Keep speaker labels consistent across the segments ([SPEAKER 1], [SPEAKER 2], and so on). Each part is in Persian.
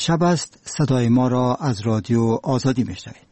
[SPEAKER 1] شب است. صدای ما را از رادیو آزادی میشنوید.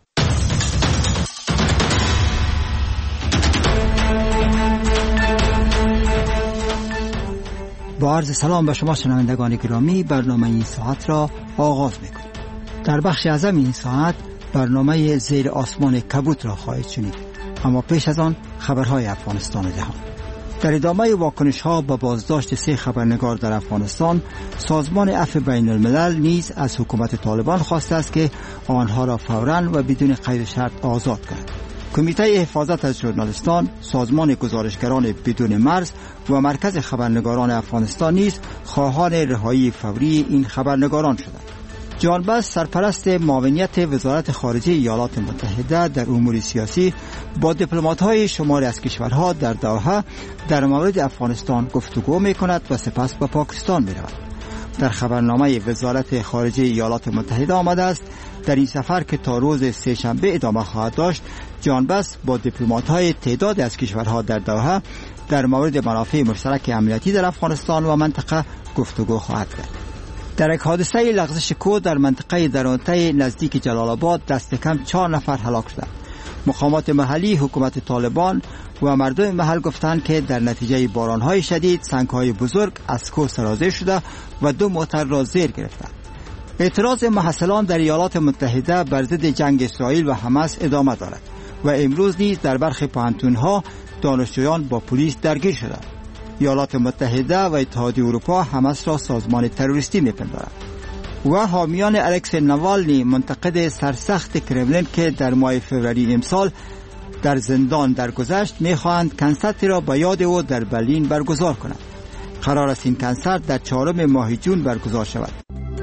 [SPEAKER 1] با عرض سلام به شما شنوندگان گرامی، برنامه این ساعت را آغاز میکنیم. در بخش اعظم این ساعت برنامه زیر آسمان کبوت را خواهید شنید، اما پیش از آن خبرهای افغانستان و جهان. در ادامه واکنش‌ها به بازداشت 3 خبرنگار در افغانستان، سازمان عفو بین الملل نیز از حکومت طالبان خواسته است که آنها را فوراً و بدون قید شرط آزاد کند. کمیته حفاظت از ژورنالیستان، سازمان گزارشگران بدون مرز و مرکز خبرنگاران افغانستان نیز خواهان رهایی فوری این خبرنگاران شدند. جان بس، سرپرست معاونیت وزارت خارجه ایالات متحده در امور سیاسی، با دیپلمات‌های شماری از کشورها در دوحه در مورد افغانستان گفتگو می‌کند و سپس به پاکستان می‌رود. در خبرنامه وزارت خارجه ایالات متحده آمده است در این سفر که تا روز سه‌شنبه ادامه خواهد داشت، جان بس با دیپلمات‌های تعداد از کشورها در دوحه در مورد منافع مشترک امنیتی در افغانستان و منطقه گفتگو خواهد کرد. در یک حادثه لغزش کود در منطقه درونته نزدیک جلال آباد دست کم 4 نفر هلاک شدند. مقامات محلی، حکومت طالبان و مردم محل گفتند که در نتیجه بارانهای شدید سنگ‌های بزرگ از کوه سرازیر شده و 2 موتر را زیر گرفتند. اعتراض محصلان در ایالات متحده بر ضد جنگ اسرائیل و حماس ادامه دارد و امروز نیز در برخی پوهنتون‌ها دانشجویان با پلیس درگیر شدند. ایالات متحده و اتحادیه اروپا حماس را سازمان تروریستی می‌پندارند. و حامیان الکسی ناوالنی منتقد سرسخت کرملین که در ماه فوریه امسال در زندان درگذشت می‌خواهند کنسرتی را به یاد او در برلین برگزار کنند. قرار است این کنسرت در 4 ماه جون برگزار شود.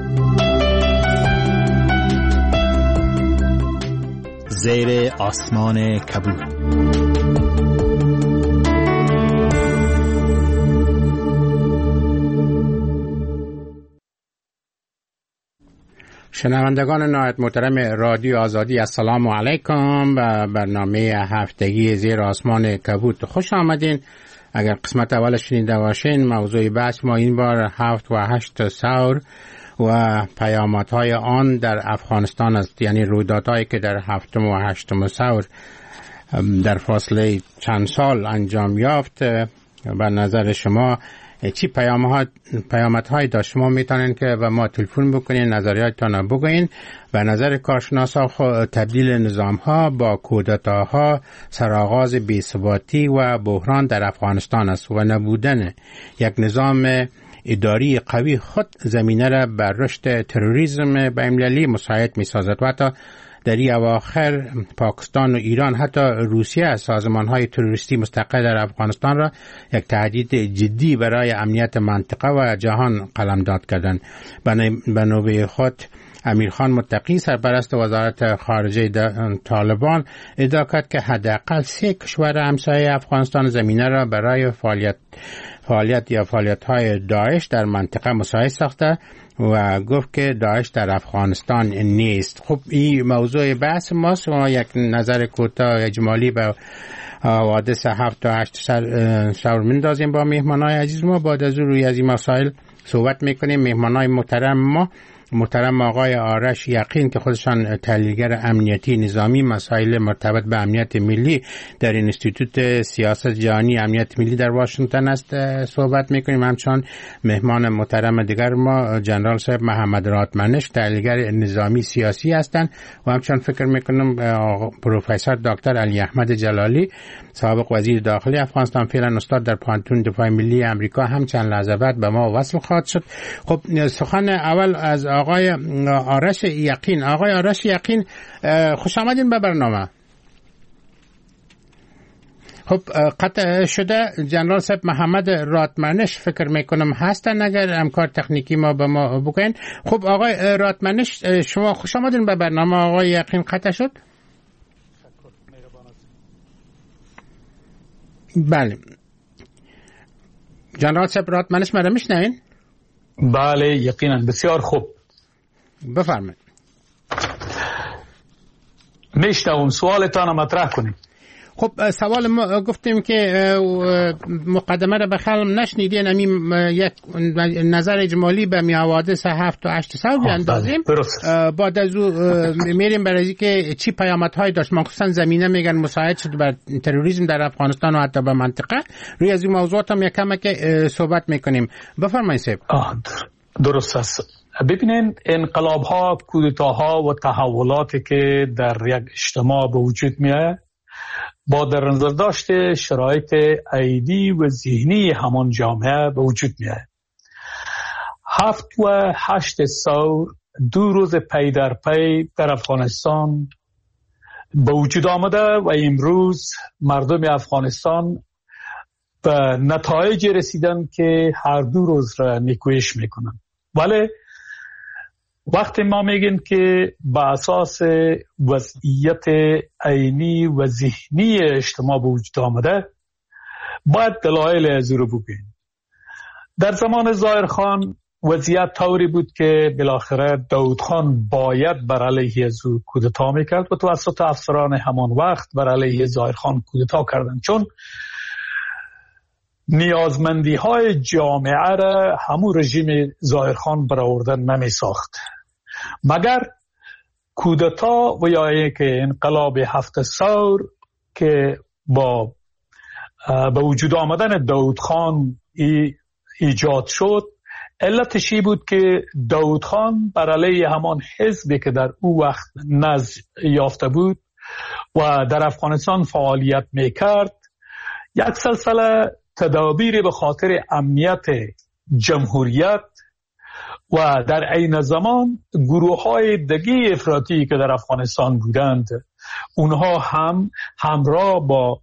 [SPEAKER 2] زیر آسمان کبوت.
[SPEAKER 3] شنوندگان نهایت محترم رادیو آزادی، السلام علیکم. به برنامه هفتگی زیر آسمان کبوت خوش آمدین. اگر قسمت اول شنیده باشین، موضوع بحث ما این بار 7 و 8 ثور و پیامدهای آن در افغانستان است، یعنی رویدادهایی که در 7 و 8 ثور در چند سال انجام یافت. به نظر شما چی پیامدهایی داشت؟ شما میتونین که به ما تلفن بکنین، نظریاتتان بگوین. به نظر کارشناسا تبدیل نظام‌ها با کودتاها سرآغاز بی‌ثباتی و بحران در افغانستان است و نبودن یک نظام اداری قوی خود زمینه را بر رشد تروریسم بین‌المللی مساعد می‌سازد و حتی در این اواخر پاکستان و ایران، حتی روسیه، از سازمان‌های تروریستی مستقل در افغانستان را یک تهدید جدی برای امنیت منطقه و جهان قلمداد کردند. به نوبه خود امیرخان متقی، سرپرست وزارت خارجه طالبان، ادعا کرد که حداقل 3 کشور همسایه افغانستان زمینه را برای فعالیت‌های داعش در منطقه مساعد ساخته و گفت که داعش در افغانستان نیست. خب این موضوع بحث ماست و یک نظر کوتاه اجمالی به حوادث 7 تا 8 ثور میندازیم با مهمانای عزیز ما. بعد از روی از این مسائل صحبت میکنیم. مهمانای محترم آقای آرش یقین که خودشان تحلیلگر امنیتی نظامی مسائل مرتبط به امنیت ملی در انستیتوت سیاست جهانی امنیت ملی در واشنگتن است صحبت میکنیم. همچنان مهمان محترم دیگر ما جنرال صاحب محمد راتمنش، تحلیلگر نظامی سیاسی هستند و همچنان فکر میکنم پروفسور دکتر علی احمد جلالی، سابق وزیر داخلی افغانستان، فعلا استاد در پانتون دفاع ملی امریکا، هم چند لحظه بعد به ما وصل خواهد شد. خب سخن اول از آقای آرش یقین. آقای آرش یقین، خوش آمدین به برنامه. خب قطع شده جنرال صاحب محمد راتمنش فکر میکنم هستن، اگر امکان تکنیکی ما به ما بگوین. خب آقای راتمنش، شما خوش آمدین به برنامه. آقای یقین قطع شد. بله جنرال صاحب راتمنش مرا میشنوین؟
[SPEAKER 4] بله یقینا، بسیار خوب،
[SPEAKER 3] بفرمایید.
[SPEAKER 4] میشنوم، سوالتان مطرح کنید.
[SPEAKER 3] خب سوال ما گفتیم که مقدمه را به خلق نشنیدین، همین یک نظر اجمالی به می حوادث 7 تا 8 سال بیاندازیم. بعد از او میریم برای که چی پیامدهای داشت، مخصوصا زمینه میگن مساعد شد بر تروریسم در افغانستان و حتی به منطقه. روی از این موضوعات هم یک کم که صحبت میکنیم. بفرمایید صاحب.
[SPEAKER 4] درست است. ببینین انقلاب‌ها، کودتاها و تحولاتی که در یک اجتماع به وجود میاد با در نظر داشت شرایط عیدی و ذهنی همان جامعه به وجود میاد. 7 و 8 ثور 2 روز پی در پی در افغانستان به وجود آمده و امروز مردم افغانستان به نتایج رسیدن که هر 2 روز را نیکویش میکنن. ولی وقتی ما میگیم که به اساس وضعیت عینی و ذهنی اجتماع به وجود آمده، باید دلایل از رو بگوییم. در زمان ظاهرخان وضعیت طوری بود که بالاخره داود خان باید بر علیه از او کودتا میکرد و توسط افسران همان وقت بر علیه ظاهرخان کودتا کردند، چون نیازمندی های جامعه را همون رژیم ظاهرخان برآوردن نمی ساخت، مگر کودتا و یا یک انقلاب 7 ثور که با به وجود آمدن داود خان ایجاد شد. علتشی بود که داود خان بر علیه همان حزبی که در او وقت نزد یافته بود و در افغانستان فعالیت میکرد، یک سلسله تدابیر به خاطر امنیت جمهوریت و در عین زمان گروه‌های دیگه افراطی که در افغانستان بودند، اونها هم همراه با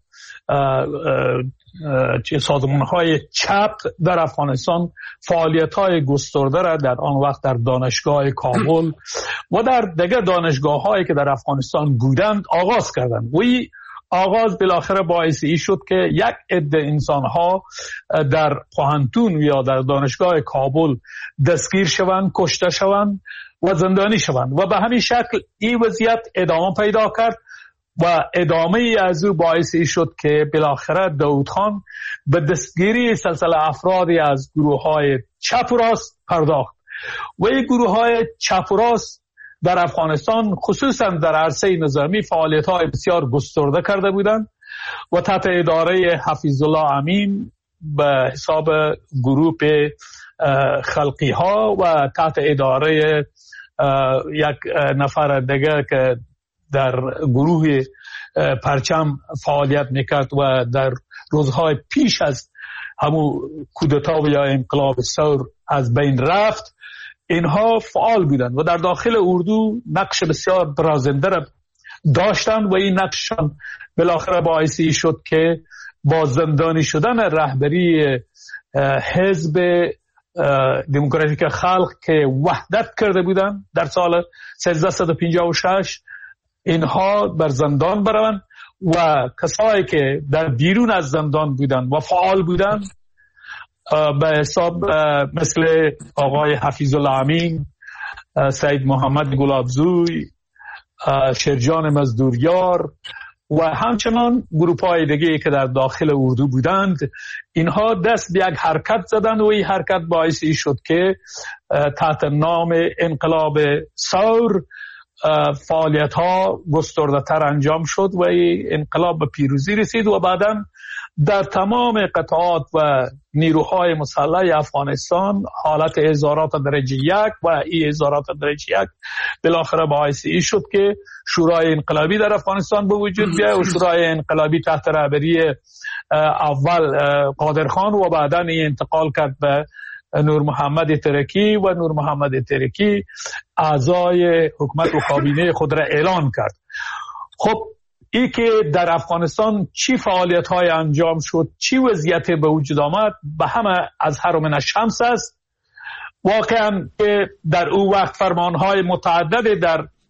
[SPEAKER 4] سازمان‌های چپ در افغانستان فعالیت‌های گسترده را در آن وقت در دانشگاه کابل و در دیگر دانشگاه‌هایی که در افغانستان بودند آغاز کردند. و این آغاز بالاخره باعث این شد که یک عده انسان‌ها در پوهنتون یا در دانشگاه کابل دستگیر شوند، کشته شوند و زندانی شوند و به همین شکل این وضعیت ادامه پیدا کرد و ادامه از او باعث شد که بالاخره داود خان به دستگیری سلسله افرادی از گروه‌های چپ و راست پرداخت و این گروه‌های چپ و راست در افغانستان خصوصا در عرصه نظامی فعالیت‌های بسیار گسترده کرده بودند و تحت اداره حفیظ الله امین به حساب گروه خلقی ها و تحت اداره یک نفر دیگر که در گروه پرچم فعالیت میکرد و در روزهای پیش از همون کودتا یا انقلاب ثور از بین رفت، اینها فعال بودند و در داخل اردو نقش بسیار برازنده را داشتند و این نقششان بالاخره باعثی شد که با زندانی شدن رهبری حزب دموکراتیک خلق که وحدت کرده بودند در سال 1356 اینها بر زندان بروند و کسایی که در بیرون از زندان بودند و فعال بودند به حساب مثل آقای حفیظ الله امین، سید محمد گلابزوی، شرجان مزدوریار و همچنان گروپ‌های دیگه که در داخل اردو بودند، اینها دست به یک حرکت زدند و این حرکت باعثی شد که تحت نام انقلاب ثور فعالیت‌ها گسترده‌تر انجام شد و این انقلاب به پیروزی رسید و بعداً در تمام قطعات و نیروهای مسلح افغانستان حالت اظهارات درجه 1 و این اظهارات درجه 1 بالاخره باعثی شد که شورای انقلابی در افغانستان به وجود بیاید و شورای انقلابی تحت رهبری اول قادرخان و بعداً این انتقال کرد به نور محمد ترکی و نور محمد ترکی اعضای حکومت و کابینه خود را اعلان کرد. خب این که در افغانستان چی فعالیت های انجام شد، چی وضعیت به وجود آمد، به همه از هر من الشمس است. واقعا که در او وقت فرمان های متعدد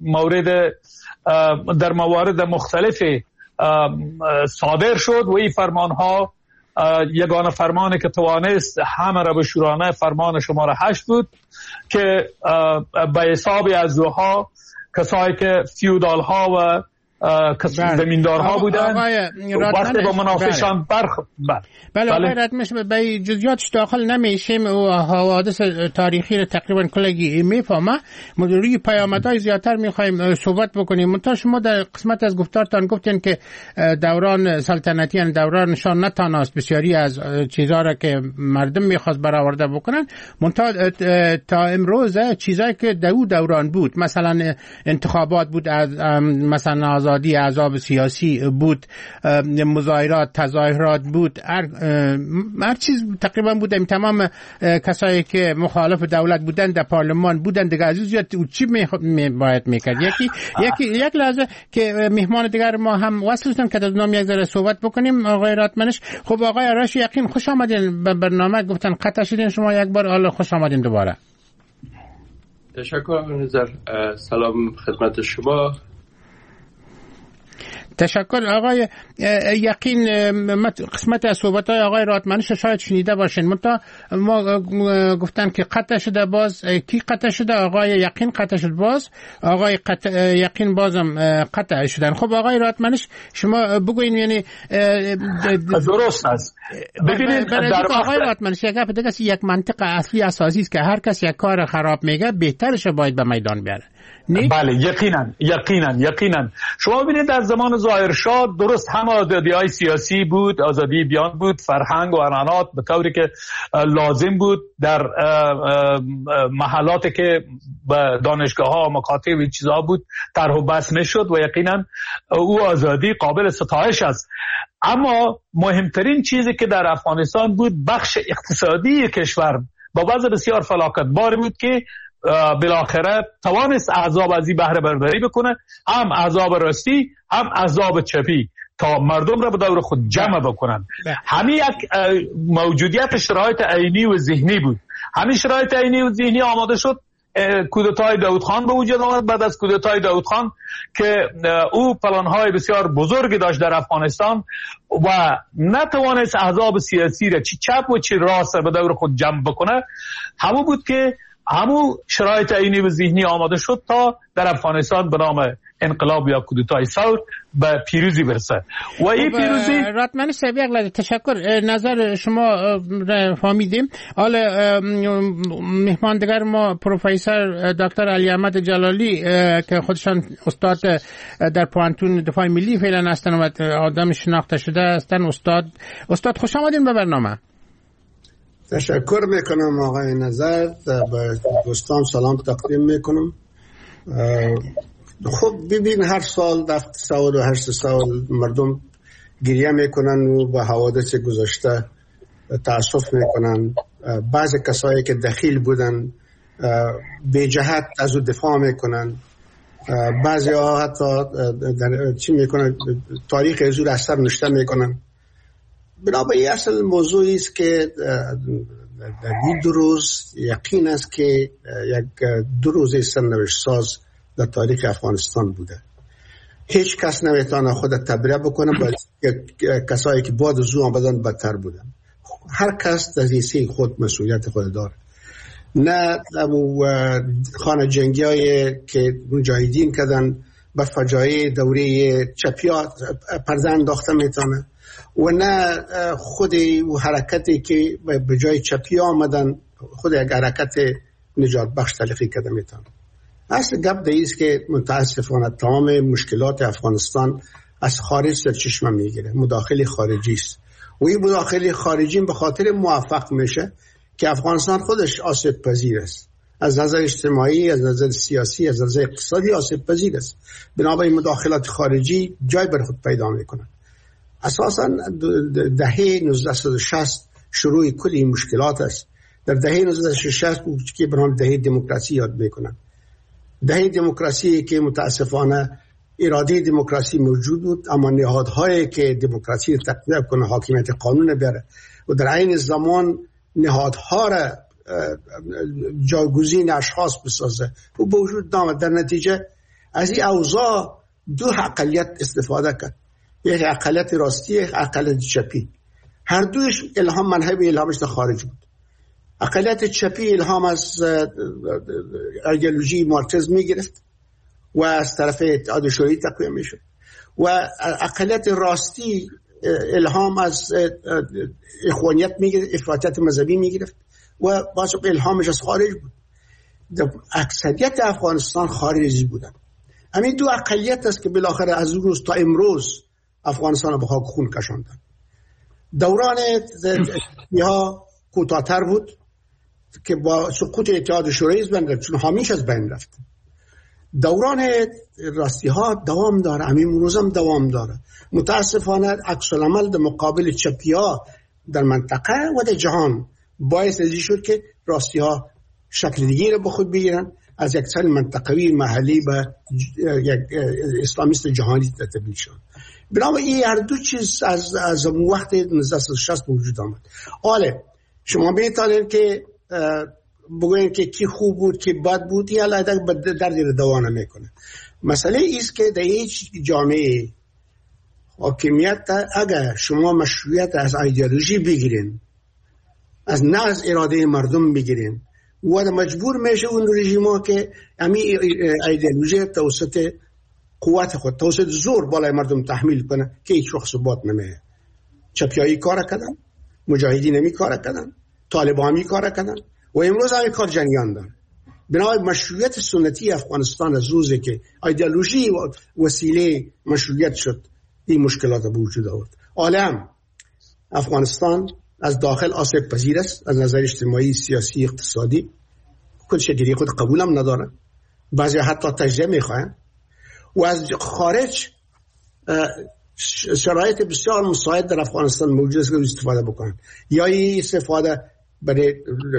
[SPEAKER 4] در موارد مختلف صادر شد و این فرمان ها یگانه فرمانی که توانست همه را به شورانه فرمان شماره 8 بود که به حساب از روها کسایی که فیودال ها و زمیندارها بودن وقتی با منافعشان
[SPEAKER 3] بله آقای رتمش به جزئیاتش داخل نمیشیم و حوادث تاریخی رو تقریبا کلگی میفهمه. روی پیامدهای زیادتر میخوایم صحبت بکنیم. منتها شما در قسمت از گفتارتان گفتین که دوران سلطنتی یعنی دورانشان نتانست بسیاری از چیزها را که مردم میخواست برآورده بکنن، منتها تا امروز چیزایی که دوران بود، مثلا انتخابات بود، از مثلا آزادی احزاب سیاسی بود، مظاهرات تظاهرات بود، هر چیز تقریبا بود. تمام کسایی که مخالف دولت بودن در پارلمان بودن دیگه. عزیز چی باید میکرد؟ یک لحظه که مهمان دیگر ما هم وصل شدن که در نام یک ذره صحبت بکنیم. آقای راتمنش، خب آقای آرش یقین خوش آمدین به برنامه. گفتن قطع شدین شما یک بار، حالا خوش آمدین دوباره.
[SPEAKER 5] تشکر نظر. سلام خدمت شما.
[SPEAKER 3] تشکر آقای یقین. قسمت از صحبت‌های آقای راتمنش شاید شنیده باشین. ما گفتن که قطع شده. باز کی قطع شده؟ آقای یقین قطع شد، باز آقای یقین بازم قطع شدن. خب آقای راتمنش شما بگوین. یعنی
[SPEAKER 4] درست است. ببینید در
[SPEAKER 3] آقای راتمنش یک منطق اصلی اساسی است که هر کس یک کار خراب میگه بهترش باید به میدان بیاره.
[SPEAKER 4] بله یقینا. شما ببینید در زمان ظاهرشاه درست هم آزادی‌های سیاسی بود، آزادی بیان بود، فرهنگ و عنعنات به طوری که لازم بود در محلاتی که دانشگاه‌ها مکاتب و چیزها بود طرح و بس میشد و یقینا او آزادی قابل ستایش است. اما مهمترین چیزی که در افغانستان بود بخش اقتصادی کشور با وضع بسیار فلاکتبار بود که بالاخره توانست احزاب از این بهره برداری بکنه، هم احزاب راستی هم احزاب چپی، تا مردم را به دور خود جمع بکنن. همین یک موجودیت شرایط عینی و ذهنی بود. همین شرایط عینی و ذهنی آماده شد کودتای داود خان به وجود آمد. بعد از کودتای داود خان که او پلانهای بسیار بزرگی داشت در افغانستان و نتوانست احزاب سیاسی را چی چپ و چی راست به دور خود جمع بکنه، همون بود که همون شرایط عینی و ذهنی آماده شد تا در افغانستان به نام انقلاب یا کودتای ثور به پیروزی برسه. و این پیروزی
[SPEAKER 3] راتمنش صاحب یک لحظه تشکر. نظر شما فهمیدیم. حالا مهمان دیگر ما پروفسور دکتر علی احمد جلالی که خودشان استاد در پوانتون دفاع ملی فعلا هستن و آدم شناخته شده هستن. استاد خوش آمدین به برنامه.
[SPEAKER 6] تشکر میکنم آقای نظر. به دوستان سلام تقدیم میکنم. خب ببین هر سال در سال و هر سال مردم گریه میکنن و به حوادث گذشته تأسف میکنن. بعض کسایی که دخیل بودن به جهت از او دفاع میکنن. بعضی ها حتی چی میکنن تاریخ از او اثر نشته میکنن. بنابراین اصل موضوعی است که در این دو روز یقین است که یک دو روز سرنوشت ساز در تاریخ افغانستان بوده. هیچ کس نمیتونه خود تبرئه بکنه، بلکه کسایی که بعد از او آمدن بدتر بودن. هر کس در زیسته خود مسئولیت خود داره. نه خانه جنگی هایی که مجاهدین کردن به فجایع دوره چپیا پرده انداخته میتونه و نه خود و حرکتی که به جای چپی آمدن خود یک حرکت نجات بخش تلقی کرده میتونه. اصل گپ دیست که متاسفانه تمام مشکلات افغانستان از خارج سرچشمه میگیره. مداخله خارجی است و این مداخله خارجی به خاطر موفق میشه که افغانستان خودش آسیب پذیر است. از نظر اجتماعی، از نظر سیاسی، از نظر اقتصادی آسیب پذیر است. بنابراین مداخلات خارجی جای بر خود پیدا میکنن. اساساً دهه 1960 شروع کل این مشکلات است. در دهه 1960 که برام دهه دموکراسی یاد میکنن. دهه دموکراسی که متاسفانه اراده دموکراسی موجود بود، اما نهادهایی که دموکراسی را تقویت کنه، حاکمیت قانون بیاره و در عین زمان نهادها را جایگزین اشخاص بسازه و به وجود آمد. در نتیجه از این اوضاع دو اقلیت استفاده کرد، یک اقلیت راستی، یک اقلیت چپی. هر دوش الهامش در خارج بود. اقلیت چپی الهام از ایدئولوژی مارکسیسم میگرفت و از طرف اتحاد شوروی تقویه میشد. و اقلیت راستی الهام از اخوانیت میگرفت، افراطیت مذهبی میگرفت و باز الهامش از خارج بود. اکثریت افغانستان خارجی بودن. همین دو اقلیت است که بالاخره از روز تا امروز افغانستان رو به خاک خون کشاندن. دوران ها کوتاه‌تر بود که با سقوط اتحاد شوروی از بین رفت، چون حامیش از بین رفت. دوران راستی ها دوام داره، همین روز هم دوام داره. متاسفانه عکس العمل در مقابل چپی ها در منطقه و در جهان باعث ازی شد که راستی ها شکل دیگه رو به خود بگیرن، از یک سال منطقوی محلی به یک اسلامیست جهانی تبدیل شد. بنابراین هر دو چیز از وقت 1960 وجود آمد. حالا شما میتونید که بگوین که کی خوب بود کی بد بود، یا علیه دردی رو دوا نمیکنه. مسئله ایست که در هیچ جامعه حاکمیت اگر شما مشروعیت از ایدئولوژی بگیرین، از نه از اراده مردم بگیرین، و مجبور میشه اون رژیما که همین ایدئولوژی توسط قوت خود، توسط زور بالای مردم تحمیل کنه که هیچ وقت ثبات نمیه. چپیایی کار کردن، مجاهدین همی کار کردن، طالبانی کار کردن و امروز همین کار جنگیان دارن. بنابراین مشروعیت سنتی افغانستان از روزی که ایدئولوژی وسیله مشروعیت شد این مشکلات به وجود آورد. عالم افغانستان از داخل آسیب پذیر است، از نظر اجتماعی، سیاسی، اقتصادی. خود شکلی خود قبول هم ندارن، بعضی حتی تجزیه میخواهن، و از خارج شرایط بسیار مساعد در افغانستان موجود است که استفاده بکنن، یا این استفاده برای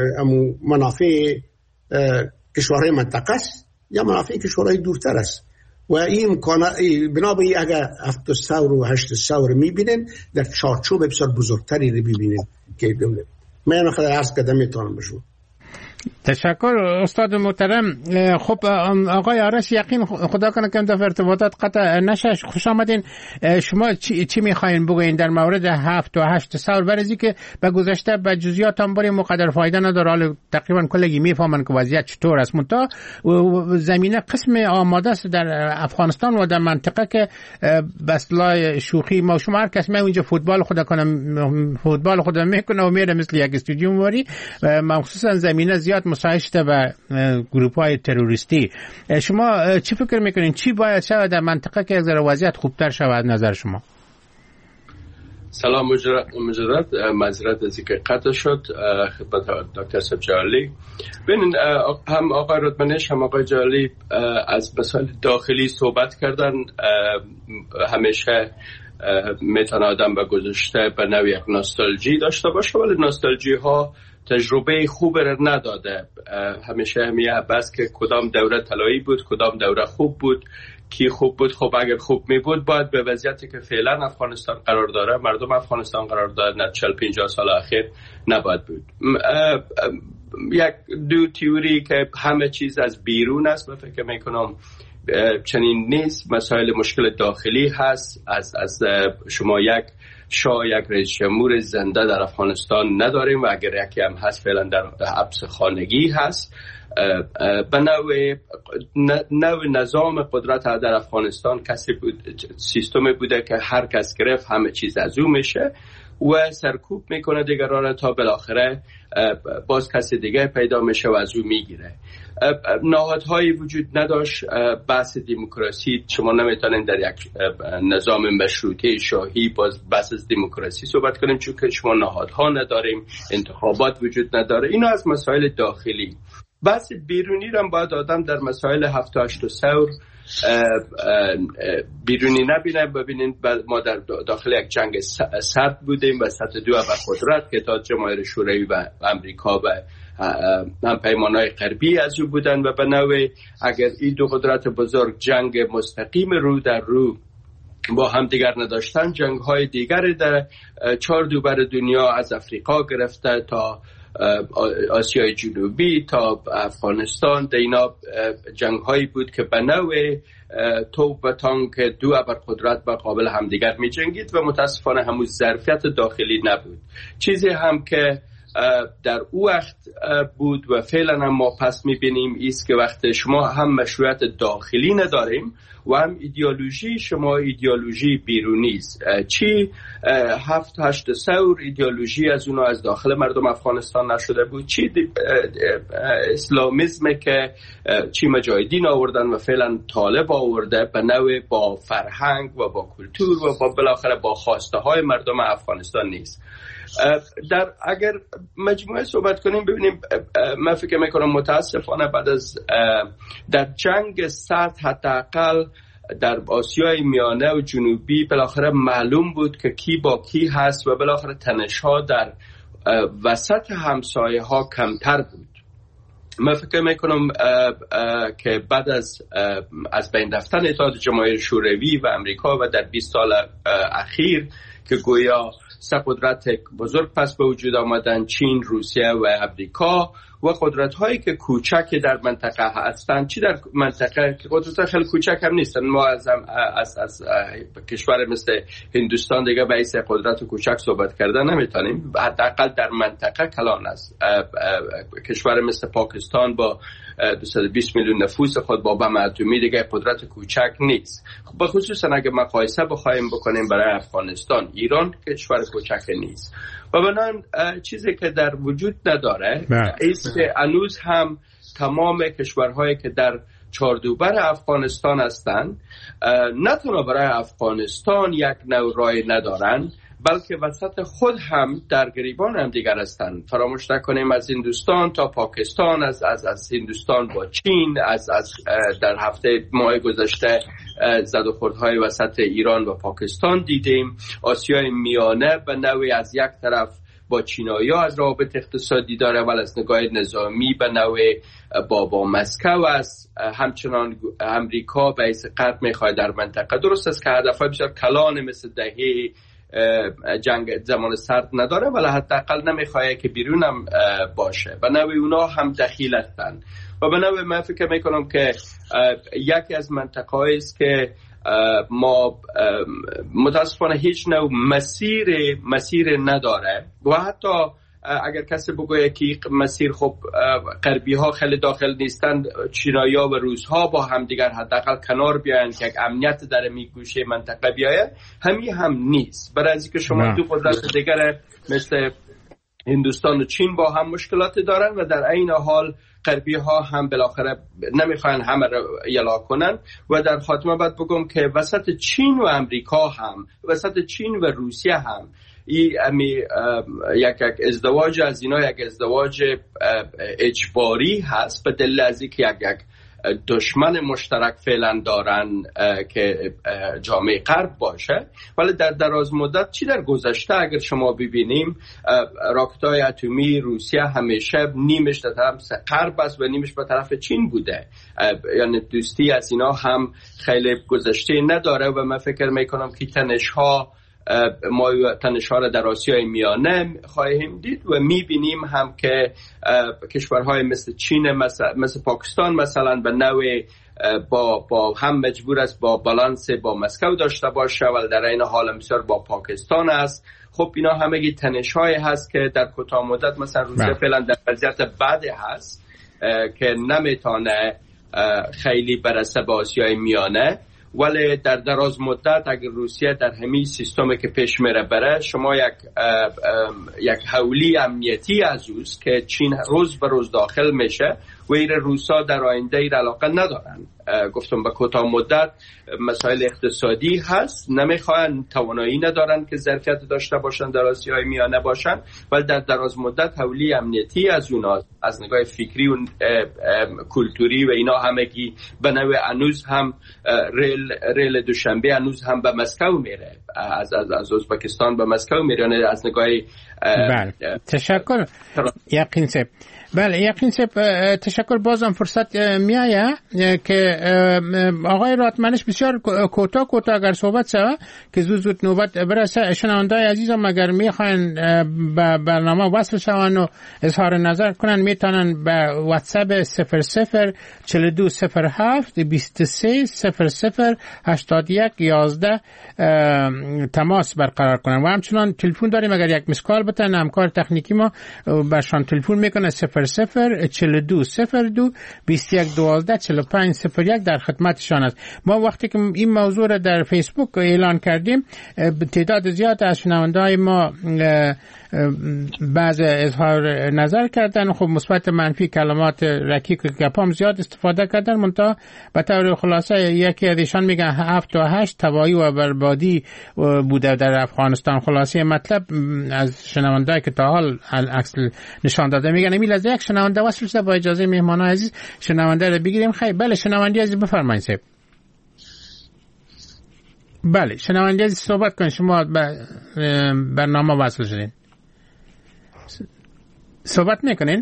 [SPEAKER 6] منافع کشورهای منطقه است یا منافع کشورهای دورتر است. و این امکانات بنابراین اگر 7 ثور و 8 ثور میبینن در چارچوب بسیار بزرگتری رو ببینن که من خیلی عرض کردم میتونم بشون.
[SPEAKER 3] تشکر استاد محترم. خب آقای آرش، یقین خدا کنه که در ارتباطات قطع نشه. خوش آمدین. شما چی میخواین بگوین در مورد 7 و 8 ثور؟ برای که به گذشته به جزئیات هم بریم مقدر فایده نداره، حالا تقریبا کلگی میفهمن که وضعیت چطور است. منتها زمینه قسم آماده است در افغانستان و در منطقه که به اصطلاح شوخی ما شما هر کس اونجا فوتبال خدا کنه فوتبال خدا میکنه و میره مثل یک استادیوم وری، مخصوصا زمینه زیاد مساعد شده به گروه‌های تروریستی. شما چی فکر میکنین چی باید شود در منطقه که از وضعیت خوبتر شود نظر شما؟
[SPEAKER 5] سلام مجدد، معذرت از اینکه قطع شد. خدمت دکتر صاحب جلالی. ببینید هم آقای رودمنش هم آقای جلالی از مسائل داخلی صحبت کردن. همیشه میتونه آدم به گذشته به نوعی یک نوستالژی داشته باشه، ولی نوستالژی ها تجربه خوب را نداده. همیشه همیه بس که کدام دوره طلایی بود، کدام دوره خوب بود، کی خوب بود. خب اگر خوب می بود باید به وضعیتی که فعلا افغانستان قرار داره، مردم افغانستان قرار داره، نه 40-50 سال اخیر نباید بود. یک دو تئوری که همه چیز از بیرون است، من فکر میکنم چنین نیست. مسائل مشکل داخلی هست. از شما یک یک رئیس جمهور زنده در افغانستان نداریم و اگر یکی هم هست فعلا در حبس خانگی هست. به نوع نظام قدرت در افغانستان کسی بود، سیستم بوده که هر کس گرفت همه چیز از او میشه و سرکوب میکنه دیگران تا بالاخره باز کسی دیگه پیدا میشه و از او میگیره. نهادهایی وجود نداشت. بحث دموکراسی شما نمیتونین در یک نظام مشروطه شاهی باز بحث از دموکراسی صحبت کنیم، چون که شما نهادها نداریم، انتخابات وجود نداره. اینا از مسائل داخلی. بحث بیرونی رو باید آدم در مسائل 7 و 8 ثور بیرونی نبینه. ببینید ما در داخل یک جنگ سرد بودیم و سطح دو و قدرت که تا جماهیر شوروی و امریکا و همپیمان‌های غربی از او بودن و به نوعی اگر این دو قدرت بزرگ جنگ مستقیم رو در رو با هم دیگر نداشتن، جنگ‌های دیگر در 4 دوبر دنیا از افریقا گرفته تا آسیای جنوبی تا افغانستان، در اینا جنگ‌هایی بود که به نوع توپ و تانک دو ابرقدرت با قابل همدیگر می جنگید و متاسفانه همون ظرفیت داخلی نبود. چیزی هم که در او وقت بود و فعلا هم ما پس میبینیم ایست که وقت شما هم مشروعیت داخلی نداریم و هم ایدئولوژی شما ایدئولوژی بیرونی است. چی 7-8 ثور ایدئولوژی از اونها از داخل مردم افغانستان نشده بود، چی اسلامیسم که چی مجاهدین آوردن و فعلا طالب آورده به نوع با فرهنگ و با کلتور و با بالاخره با خواسته های مردم افغانستان نیست. در اگر مجموعه صحبت کنیم ببینیم، من فکر میکنم متاسفانه بعد از در جنگ سرد حداقل در آسیای میانه و جنوبی بالاخره معلوم بود که کی با کی هست و بالاخره تنش‌ها در وسط همسایه ها کمتر بود. من فکر میکنم که بعد از بین رفتن اتحاد جماهیر شوروی و امریکا و در 20 سال اخیر که گویا سه قدرت بزرگ پس به وجود آمدن، چین، روسیه و امریکا و قدرت هایی که کوچک در منطقه هستند، چی در منطقه که قدرت خیلی کوچک هم نیستن، ما از کشور مثل هندوستان دیگه به حیث قدرت کوچک صحبت کردن نمیتونیم، حداقل در منطقه کلان است. کشور مثل پاکستان با 220 میلیون نفوس خود با بم اتمی دیگه قدرت کوچک نیست. خب خصوصا اگه مقایسه بخوایم بکنیم برای افغانستان، ایران کشور کوچک نیست و بنابراین چیزی که در وجود نداره است که هنوز هم تمام کشورهایی که در چهاردوبر افغانستان هستند نه تنها برای افغانستان یک نوع رای ندارن، بلکه وسط خود هم در گریبان هم دیگر هستند. فراموش نکنیم از هندوستان تا پاکستان، از هندوستان با چین، از در هفته ماه گذشته زد و خوردهای وسط ایران و پاکستان دیدیم. آسیای میانه به نوعی از یک طرف با چینایی‌ها از روابط اقتصادی داره ولی از نگاه نظامی به نوع با مسکو است. همچنان امریکا به حیث غرب می‌خواد در منطقه، درست است که هدف‌های بسیار کلان مثل دهه جنگ زمان سرد نداره ولی حداقل نمیخواه که بیرون هم باشه. به نوع اونا هم دخیل هستن و به نوع من فکر میکنم که یکی از منطقه‌هایی است که ما متاسفانه هیچ نوع مسیر نداره و حتی اگر کسی بگوید که مسیر خب غربی ها خیلی داخل نیستند، چینایی‌ها و روس‌ها با هم دیگر حداقل کنار بیاین که یک امنیت در میگوشه منطقه بیاید، هم نیست. برای از اینکه شما دو قدرت دیگر مثل هندوستان و چین با هم مشکلات دارن و در این حال غربی ها هم بالاخره نمیخوان همه رو یلا کنن و در خاتمه باید بگم که وسط چین و امریکا هم، وسط چین و روسیه هم یک ازدواج از اینا یک ازدواج اجباری هست به دلیل از اینکه یک دشمن مشترک فعلا دارن که جامعه غرب باشه. ولی در دراز مدت چی در گذشته اگر شما ببینیم راکت‌های اتمی روسیه همیشه نیمش در طرف غرب است و نیمش به طرف چین بوده، یعنی دوستی از اینا هم خیلی گذشته نداره و من فکر میکنم که ما تنش‌ها را در آسیای میانه خواهیم دید و میبینیم هم که کشورهای مثل چین مثل پاکستان مثلا به نوع با هم مجبور است با بالانس با مسکو داشته باشه ولی در این حال بسیار با پاکستان است. خب اینا همگی تنش‌های هست که در کوتاه مدت مثلا روسیه فعلا در وضعیت بدی هست که نمیتونه خیلی برسه به آسیای میانه، ولی در دراز مدت اگر روسیه در همین سیستمی که پیش میره بره، شما یک حولی امنیتی از اوست که چین روز به روز داخل میشه و این روسا در آینده این علاقه ندارن. گفتم به کوتاه مدت مسائل اقتصادی هست، نمیخوان، توانایی ندارن که ظرفیت داشته باشن در آسیای میانه باشن، ولی در دراز مدت حولی امنیتی از اونا از نگاه فکری و کلتوری و اینا همگی به نوع هنوز هم ریل دوشنبه هنوز هم به مسکو میره، از ازبکستان به مسکو میره، از نگاه
[SPEAKER 3] بله. تشکر یقین سه. بله یقین تشکر. بازم فرصت میایه که آقای راتمنش بسیار کوتاه اگر صحبت شوه که زود نوبت برسه. شنوندای عزیزم اگر میخواین به برنامه وصل شون و اظهار نظر کنن میتونن به واتساپ 004207 2300 81 11 تماس برقرار کنن و همچنان تلفن داریم. اگر یک مسکال بتن همکار تکنیکی ما برشان تلفن میکنه 004202 2112 4501 در خدمتشان است. ما وقتی که این موضوع را در فیسبوک اعلان کردیم تعداد زیاد از شنونده‌های ما بعض اظهار نظر کردن، خب مثبت منفی کلمات رکیک و گپام زیاد استفاده کردن، منتها به طور خلاصه یکی از ایشان میگن 7 تا 8 تباهی و بربادی بوده در افغانستان. خلاصه مطلب از شنونده‌ای که تا حال عکس نشان داده میگن امیل از یک شنونده وصل شده. با اجازه مهمانان عزیز شنونده رو بگیریم. خیلی بله شنونده عزیز بفرمایید صاحب. بله شنونده عزیز صحبت کنید، شما برنامه وصل شدین، صحبت میکنین؟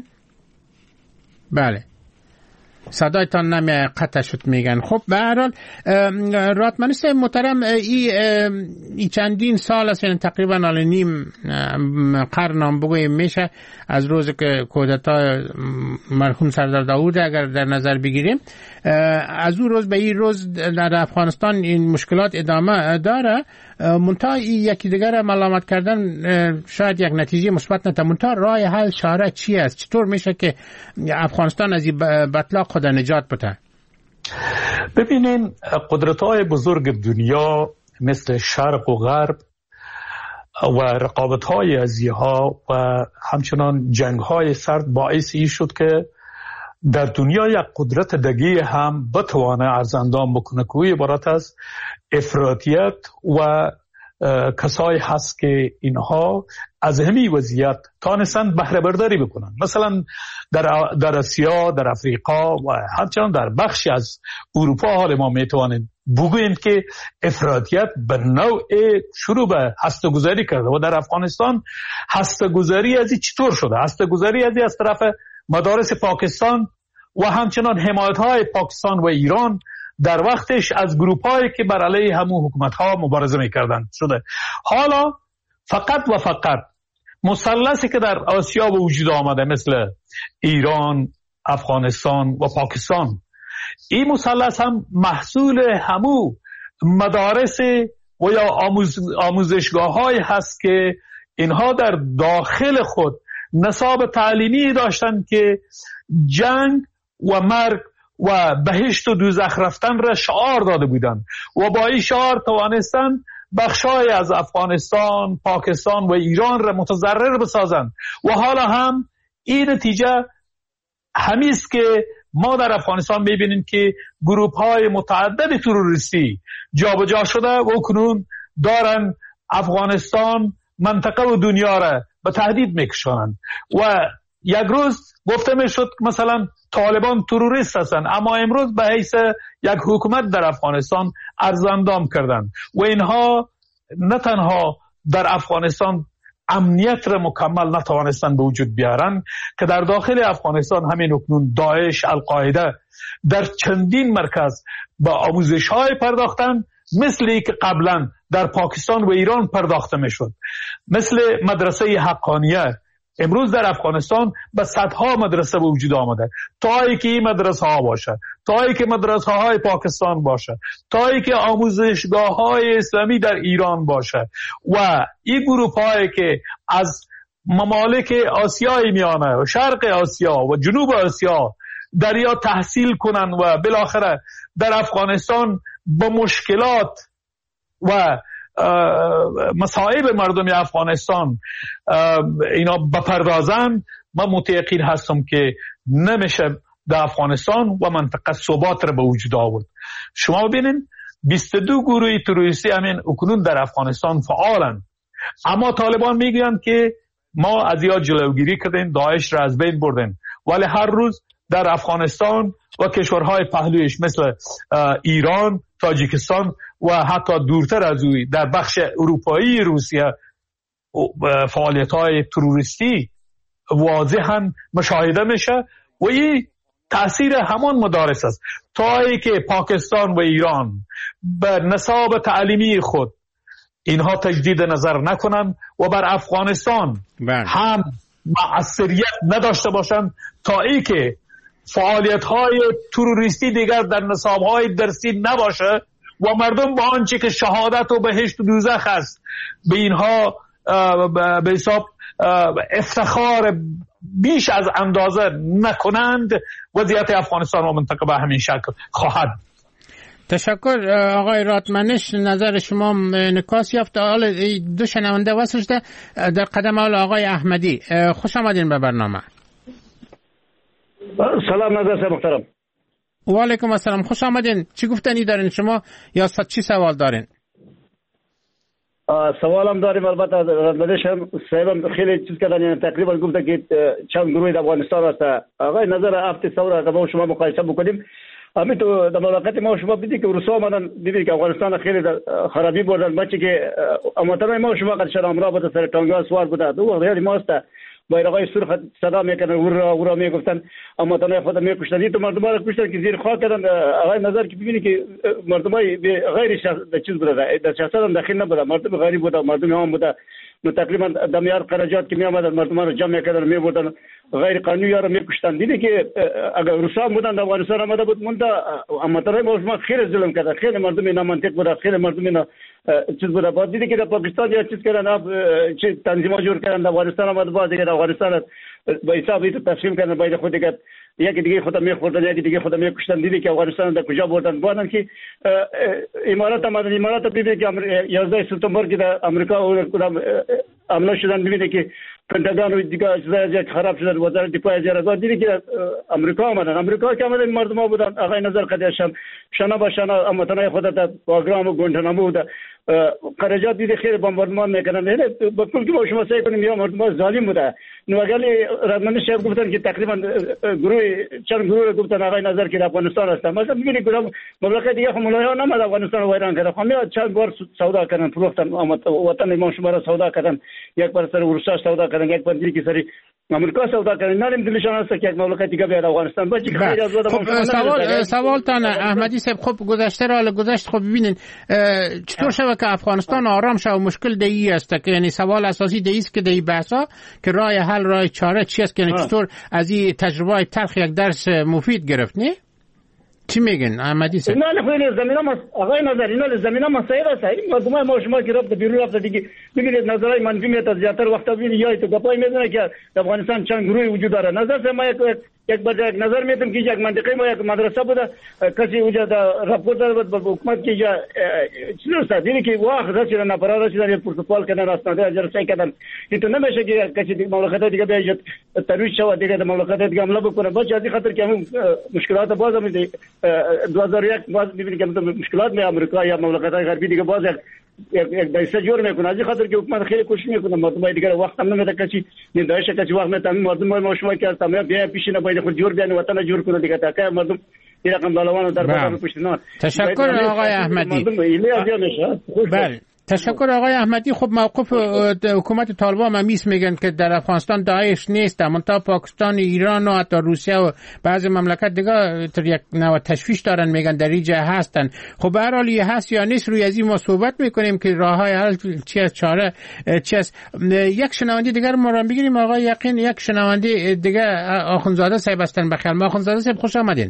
[SPEAKER 3] بله صدایتان نمی قطع شد میگن. خب به هر حال راتمنش محترم ای چندین سال است، یعنی تقریبا نیم قرن بگوییم میشه از روز که کودتا مرحوم سردار داوود اگر در نظر بگیریم، از اون روز به این روز در افغانستان این مشکلات ادامه داره. منتها یکی دیگر ملامت کردن شاید یک نتیجه مثبت نده. منتها راه حل چاره چی است؟ چطور میشه که افغانستان از این بطلاق خود نجات بده؟
[SPEAKER 4] ببینین قدرت‌های بزرگ دنیا مثل شرق و غرب و رقابت‌های ازیها و همچنان جنگ‌های سرد باعث این شد که در دنیا یک قدرت دیگه هم بتوانه ارزاندام بکنه که عبارت از افراطیت و کسایی هست که اینها از همین وضعیت تانستن بهره برداری بکنن. مثلا در آسیا، در افریقا و همچنان در بخشی از اروپا حال ما میتوانیم بگوییم که افراطیت به نوع شروع به هسته‌گذاری کرده و در افغانستان هسته‌گذاری از چطور شده؟ هسته‌گذاری از طرف مدارس پاکستان و همچنان حمایت‌های پاکستان و ایران در وقتش از گروپ‌هایی که بر علیه همون حکومت‌ها مبارزه می‌کردند شده. حالا فقط و فقط مثلثی که در آسیا به وجود آمده مثل ایران، افغانستان و پاکستان، این مثلث هم محصول همو مدارس و یا آموزشگاه‌هایی هست که اینها در داخل خود نصاب تعلیمی داشتن که جنگ و مرگ و بهشت و دوزخ رفتن را شعار داده بودند و با این شعار توانستن بخشای از افغانستان، پاکستان و ایران را متضرر بسازند و حالا هم این نتیجه همیست که ما در افغانستان میبینیم که گروه‌های متعدد تروریستی جابجا شده و کنون دارن افغانستان منطقه و دنیا را به تهدید میکشانند و یک روز گفته میشد مثلا طالبان تروریست هستند، اما امروز به حیث یک حکومت در افغانستان ارزاندام کردند و اینها نه تنها در افغانستان امنیت را مکمل نتوانستند به وجود بیارن که در داخل افغانستان همین اکنون داعش، القاعده در چندین مرکز با آموزش های پرداختن مثلی که قبلا در پاکستان و ایران پرداخته میشد، مثل مدرسه حقانیه امروز در افغانستان به صدها مدرسه به وجود آمده، تایی که این مدرسه ها باشه، تایی که مدرسه های پاکستان باشه، تایی که آموزشگاه های اسلامی در ایران باشه و این گروپ هایی که از ممالک آسیای میانه و شرق آسیا و جنوب آسیا دریا تحصیل کنن و بالاخره در افغانستان با مشکلات و مصائب مردم افغانستان اینا بپردازن، من متیقن هستم که نمیشه در افغانستان و منطقه ثبات را به وجود آورد. شما ببینید 22 گروه تروریستی همین اکنون در افغانستان فعالن، اما طالبان میگن که ما از یا جلوگیری کردیم، داعش را از بین بردیم، ولی هر روز در افغانستان و کشورهای پهلویش مثل ایران، تاجیکستان و حتی دورتر از اوی در بخش اروپایی روسیه فعالیت‌های تروریستی واضحا مشاهده میشه و این تأثیر همان مدارس است. تا ای که پاکستان و ایران به نصاب تعلیمی خود اینها تجدید نظر نکنن و بر افغانستان هم مؤثریت نداشته باشند، تا ای که فعالیت های تروریستی دیگر در نصاب های درسی نباشه و مردم با آنچه که شهادت و بهشت و دوزخ است به اینها به حساب افتخار بیش از اندازه نکنند، وضعیت افغانستان و منطقه به همین شکل خواهد.
[SPEAKER 3] تشکر آقای راتمنش، نظر شما نکاس یافت. حالا دو شنونده وصل شده در قدم اول آقای احمدی. خوش آمدین به برنامه.
[SPEAKER 7] سلام نظر محترم.
[SPEAKER 3] و علیکم السلام، خوش آمدین. چی گفتنی دارین شما یا چی سوال دارین؟
[SPEAKER 7] سوالم داریم. البته راتمنش هم صاحبم خیلی چیز کردن، یعنی تقریبا گفته که چند گروه در افغانستان هست. آقای نظر هفته سوال اگر با شما مقایسه بکنیم، همین تو در ملاقات ما شما دیدید که روسا آمدن، دیدید که افغانستان خیلی خرابی بردن. بچه که اموطنان ما شما قد شرم را بوده، سر تانگا سوار بوده، دو وقت یادی ماست بایرقای سرخ صدا میکنن، ورا میگفتن اموطنان خود میکشتن. این تو مردم را کشتن که زیر خاک کردن. آقای نظر که ببینید که مردمای غیر چیز بوده، در شخصیت هم داخل نبوده، مردم غریب بوده، مردم عام بوده. نو تقریبا دمیار خراجات که می آمدن مردمان را جمع کردن، می بردن غیر قانونی ها را می کشتن. دیدی که اگر روسا بودن در افغانستان آمده بود مونده اموطنان ما خیلی ظلم کردن، خیلی مردم نامنطق بوده، خیلی مردم چیز بوده. بعد دیدی که در پاکستان یا چیز کردن، چه تنظیمات جور کردن، در افغانستان آمده بعد دیگه در افغانستان به حساب ایت تقسیم کردن باید خود دیگه یکی دیگه خودم میخوردن، یکی دیگه خودم میکشتن. دیدی که افغانستان در کجا بردن بعدن که امارات آمدن. امارات ببینید که 11 سپتامبر که در آمریکا کدام حمله شدن، ببینید که پنتاگون و دیگه چیزا خراب شدن، وزارت دفاع زیرا. دیدی که آمریکا آمدن، آمریکا که آمدن مردم ها بودن. آقای نظر قدیشم شنا به شنا اموطنان خود در باگرام و گوانتانامو بوده خراجات دیدی خیلی بمباردمان میکنن. یعنی با کل که با شما سعی کنیم یا مردم ظالم بوده. نو اگر راتمنش شب گفتن که تقریبا چند گروه گفتن آقای نظر که افغانستان هستن. مثلا ببینید گروه مملکت دیگه خب ملایها نمد افغانستان رو ویران کرده، خب چند بار سودا کردن، فروختن وطن ما شما را سودا کردن، یک بار سر روسا سودا کردن، یک بار دیگه سر امریکا سودا کردن. نریم دلشان هست که یک مملکت دیگه بیاد افغانستان. بچه خیلی از
[SPEAKER 3] سوال تان احمدی صاحب، خب گذشته را گذشت. خب ببینین چطور شود که افغانستان آرام شد؟ مشکل دی است که یعنی سوال اساسی دی است که دی بحثا که راه حل راه چاره چی است که یعنی چطور از این تجربه تلخ یک درس مفید گرفت؟ نه چی میگن احمدی صاحب؟
[SPEAKER 7] نه خیلی زمینه ما آقای نظر اینا زمینه مسائل است. این مردم ما شما که رفت بیرون رفت دیگه ببینید نظرای منفی میاد زیاتر وقت ببینید یا تو گپای میزنه که در افغانستان چند گروهی وجود داره. نظر ما یک بار یک نظر میتونم که یک منطقه ما یک مدرسه بوده، کسی اونجا راپورت داد به حکومت که یا چیزی است دیدی که واخ رسیدن نپرا رسیدن پروتکل کردن اسناد اجرا کردن. این تو نمیشه که کسی مملکت دیگه بیاد ترویج شود دیگه مملکت دیگه حمله بکنه. باشه از خاطر که همون مشکلات باز هم 2001 باز ببینید که مشکلات می آمریکا یا مملکت غربی دیگه باز یک دایسه جور میکنه. از خاطر که حکومت خیلی کوشش میکنه مردم دیگه وقت هم نمیده کسی ندایشه کسی وقت میتونه مردم ما شما که تمام بیا پیشینه باید خود جور بیان وطن جور کنه دیگه تا که مردم این رقم بالوانو در بالا پشتنا.
[SPEAKER 3] تشکر آقای احمدی. بله تشکر آقای احمدی. خب موقف حکومت طالبان ممیس میگن که در افغانستان داعش نیست، منتها پاکستان، ایران و حتی روسیه و بعضی مملکت دیگه تر یک نوع تشویش دارن، میگن در اینجا هستن. خب به هر حال هست یا نیست روی از این ما صحبت میکنیم که راههای حل چی است، چاره چی است. یک شنونده دیگر ما را بگیریم آقای یقین. یک شنونده دیگه آخوندزاده صاحب هستن. بخیر آخوندزاده صاحب خوش آمدین.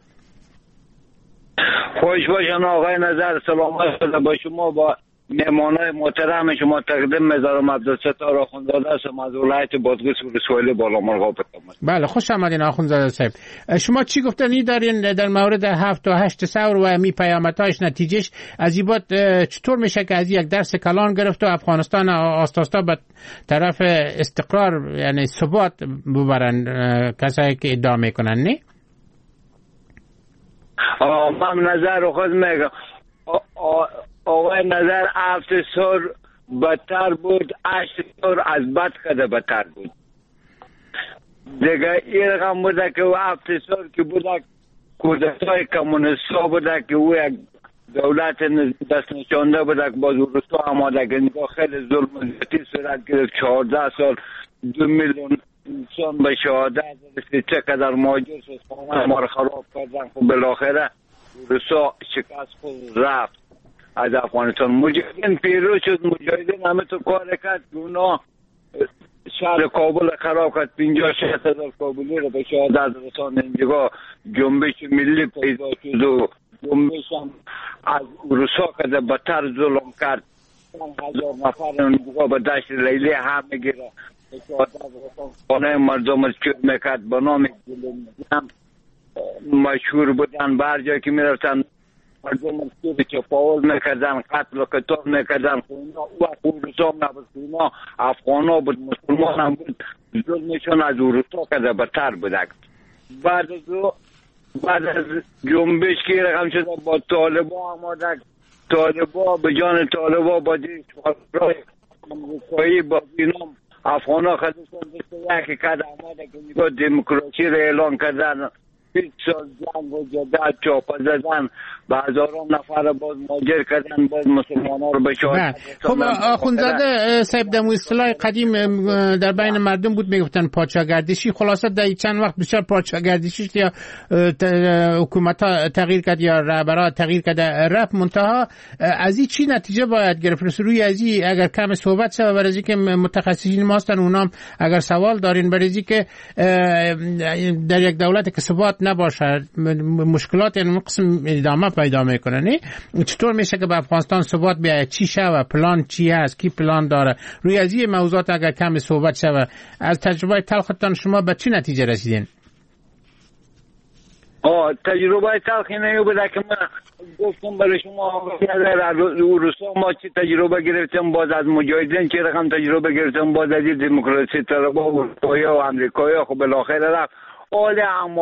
[SPEAKER 8] خوش باشن آقای نظر. سلام علیکم با شما با مهمانای محترم شما تقدیم می‌ذارم. عبدالستار آخوندزاده هستم از ولایت بادغیس ولسوالی بالامرغاب.
[SPEAKER 3] بله خوش آمدین آخوندزاده صاحب. شما چی گفتنی دارین در مورد 7 تا 8 ثور و می پیامدهاش نتیجهش از این بعد چطور میشه که از یک درس کلان گرفت و افغانستان آستاستا به طرف استقرار یعنی ثبات ببرن کسایی که ادعا میکنن؟ نه
[SPEAKER 8] من نظر خود میگم آقای نظر 7 سال بدتر بود، 8 سال از بد کده بدتر بود دیگه. این رقم بوده که 7 سال که بوده کودتای کمونیست ها بوده که او یک دولت دست نشانده بوده که باز روستا آماده که خیلی ظلم و زیادتی صورت گرفت. 14 سال 2 میلیون انسان به شهادت رسید، چقدر ماجر شد، خانه ما رو خراب کردن. خب بالاخره روسا شکست خود رفت از افغانستان. مجاهدین پیروز شد، مجاهدین همه تو کار کرد، اونا شهر کابل خراب کرد، 50,000-60,000 کابلی رو به شهادت رساند. اینجا جنبش ملی پیدا شد و جنبش هم از روسا که بدتر ظلم کرد. 1,000 نفر اونجا به دشت لیلی هم میگیره، به شهادت رساند، خانه مردم رو چود میکرد. به نام گلنجم مشهور بودن، بر جایی که میرفتن مردم رو چپاول میکردن، قتل و کتاب میکردن. اونا او روسا نبود، اونا افغان ها بود، مسلمان هم بود، ظلمشون از روسا که بدتر بودن. بعد از جنبش که رقم شده با طالبا آمدن، طالبا به جان طالبا با دیشوارای امریکایی با اینام افغان ها خدشون دسته یکی کرد آمده که نگاه دموکراسی رو اعلان کردن. 20 سال جنگ و جدت چاپا زدن، به هزاران نفر باز ماجر کردن، باز مسلمان ها رو به شهادت.
[SPEAKER 3] خب آخوندزاده صاحب دمو اصطلاح قدیم در بین مردم بود، میگفتن پادشاهگردشی. خلاصه در چند وقت بسیار پادشاهگردشی یا حکومت ها تغییر کرد یا رهبرها تغییر کرد، رفت. منتها از این چی نتیجه باید گرفت؟ روی از این اگر کم صحبت شد، برای اینکه که متخصصین ما هستن اونام اگر سوال دارین، برای اینکه در یک دولت که ثبات نباشه مشکلات این قسم ادامه پیدا میکنه. نه چطور میشه که به افغانستان ثبات بیاید؟ چی شوه؟ پلان چی هست؟ کی پلان داره؟ روی از این موضوعات اگر کم صحبت شوه، از تجربه تلختان شما به چی نتیجه رسیدین؟
[SPEAKER 8] تجربه تلخی نیوبده که من گفتم برای شما. روسا ما چی تجربه گرفتیم، باز از مجاهدین چی رقم تجربه گرفتیم، باز از دموکراسی طلبا و اروپایی و امریکایی. خب بالاخره رفت. اول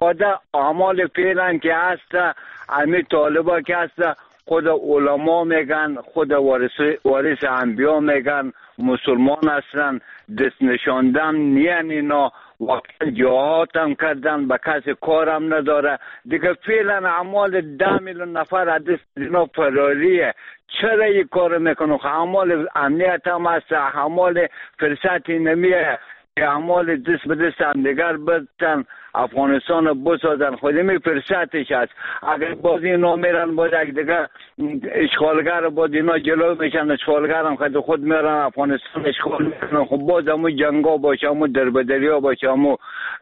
[SPEAKER 8] اعمال فعلا که هست، امی طالبا که هست، خود علما میگن، خود وارث انبیا میگن مسلمان هستن، دست نشاندن نیان اینا، وقت جهاد هم کردن، به کسی کارم نداره دیگه. فعلا اعمال 10 میلیون نفر از دست اینا فراریه. چرا این کار میکنه؟ اعمال امنیت هم هست، اعمال فرصتی نمیه، اعمال دست به دست هم دیگر بدن، افغانستان بسازن. خود می فرصتش هست. اگر باز اینا میرن، باز دیگه اشغالگر باز اینا جلو میشن، اشغالگر هم خود میرن افغانستان اشغال میکنن. خب باز همو جنگا باشه، همو دربدریا باشه، همو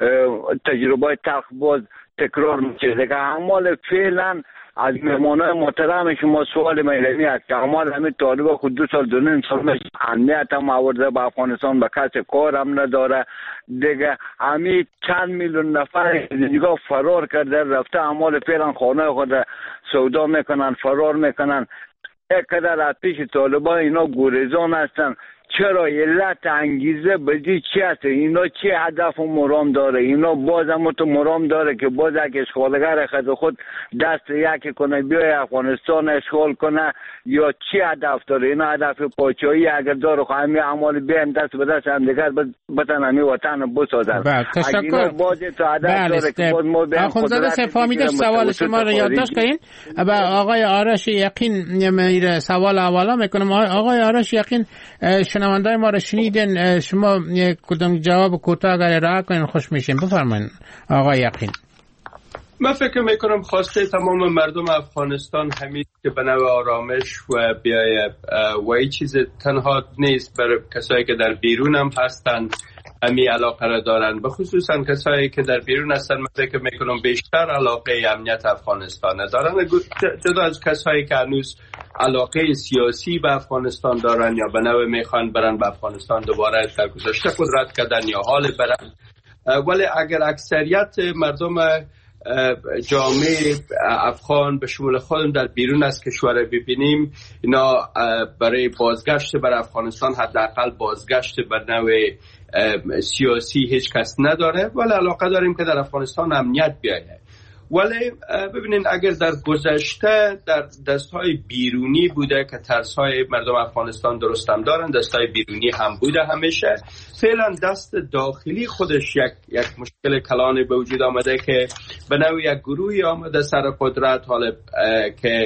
[SPEAKER 8] تجربه تلخ باز تکرار میشه دیگه. اعمال فعلا از مهمانای محترم شما سوال میلمی است که اعمال همین طالبا خود 2 سال 2.5 سال امنیت هم آورده به افغانستان، به کسی کار هم نداره دیگه. همین چند میلیون نفر دیگه فرار کرده رفته، اعمال فعلا خانه خود سودا میکنن، فرار میکنن. یک قدر از پیش طالبا اینا گریزان هستن. چرا؟ علت انگیزه بدی چی هست؟ اینا چی هدف و مرام داره؟ اینا باز هم تو مرام داره که باز یک اشغالگر خود دست یکی کنه بیای افغانستان اشغال کنه، یا چی هدف داره؟ اینا هدف پاچایی اگر داره خب همین اعمال بیان دست به دست هم دیگر بتن همین وطن بسازن.
[SPEAKER 3] تشکر.
[SPEAKER 8] باز تو هدف داره که باز ما بیان
[SPEAKER 3] قدرت فهمیده سوال شما رو یادداشت کنین. و آقای آرش یقین سوال اولا میکنم. آقای آرش یقین، شنوندای ما رو شنیدین، شما کدام جواب کوتاه اگر ارائه کنین خوش میشیم. بفرمایید آقای یقین.
[SPEAKER 5] من فکر میکنم خواسته تمام مردم افغانستان همین که به نوع آرامش و بیایه و این چیز تنها نیست، برای کسایی که در بیرون هم هستن همی علاقه را دارن، به خصوصا کسایی که در بیرون هستن. من فکر میکنم بیشتر علاقه امنیت افغانستان دارن، جدا از کسایی که هنوز علاقه سیاسی به افغانستان دارن یا به نوع میخوان برن به افغانستان دوباره در گذشته قدرت کردن یا حال برن. ولی اگر اکثریت مردم جامعه افغان به شمول خودم در بیرون از کشور ببینیم، اینا برای بازگشت بر افغانستان حداقل بازگشت بر نوع سیاسی هیچ کس نداره، ولی علاقه داریم که در افغانستان امنیت بیاید. ولی ببینین اگر در گذشته در دستهای بیرونی بوده که ترسهای مردم افغانستان درست هم دارن، دستهای بیرونی هم بوده همیشه، فعلا دست داخلی خودش یک مشکل کلان به وجود آمده که به نوع یک گروهی آمده سر قدرت، حالا که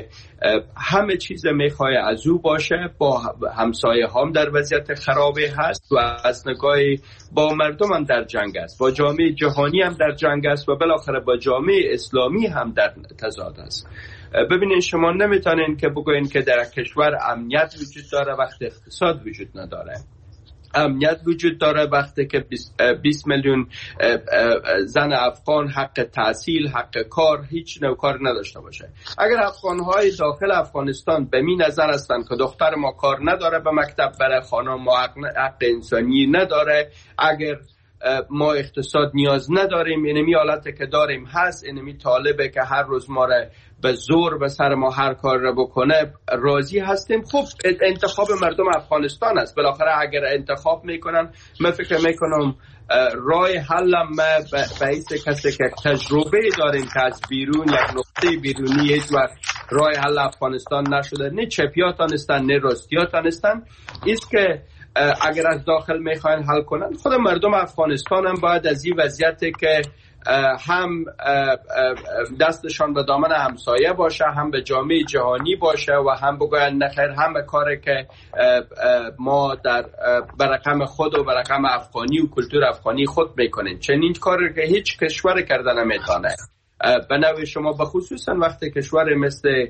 [SPEAKER 5] همه چیز میخوای از او باشه، با همسایه هم در وضعیت خرابی هست و از نگاه با مردم هم در جنگ است، با جامعه جهانی هم در جنگ است و بالاخره با جامعه اسلامی هم در تضاد است. ببینید شما نمیتونین که بگوین که در کشور امنیت وجود داره وقتی اقتصاد وجود نداره. امنیت وجود داره وقتی که 20 میلیون زن افغان حق تحصیل، حق کار، هیچ نوع کار نداشته باشه. اگر افغان‌های داخل افغانستان به می نظر هستند که دختر ما کار نداره به مکتب بره، خانم ما حق انسانی نداره، اگر ما اقتصاد نیاز نداریم، اینمی حالتی که داریم هست، اینمی طالبه که هر روز ما را به زور به سر ما هر کار را بکنه، راضی هستیم. خب انتخاب مردم افغانستان است. بالاخره اگر انتخاب میکنن، من فکر میکنم راه حلم به ایست کسی که تجربه داریم که از بیرون یک نقطه بیرونی هیچ وقت راه حل افغانستان نشده، نه چپیا تانستن نه راستیا تانستن، است که اگر از داخل میخواین حل کنن، خود مردم افغانستان هم باید از این وضعیتی که هم دستشان به دامن همسایه باشه، هم به جامعه جهانی باشه و هم بگوین نخیر همه کاری که ما در برقم خود و برقم افغانی و کلتور افغانی خود میکنیم، چنین کاری که هیچ کشور کرده نمیتونه. به نوع شما بخصوصا وقتی کشور مثل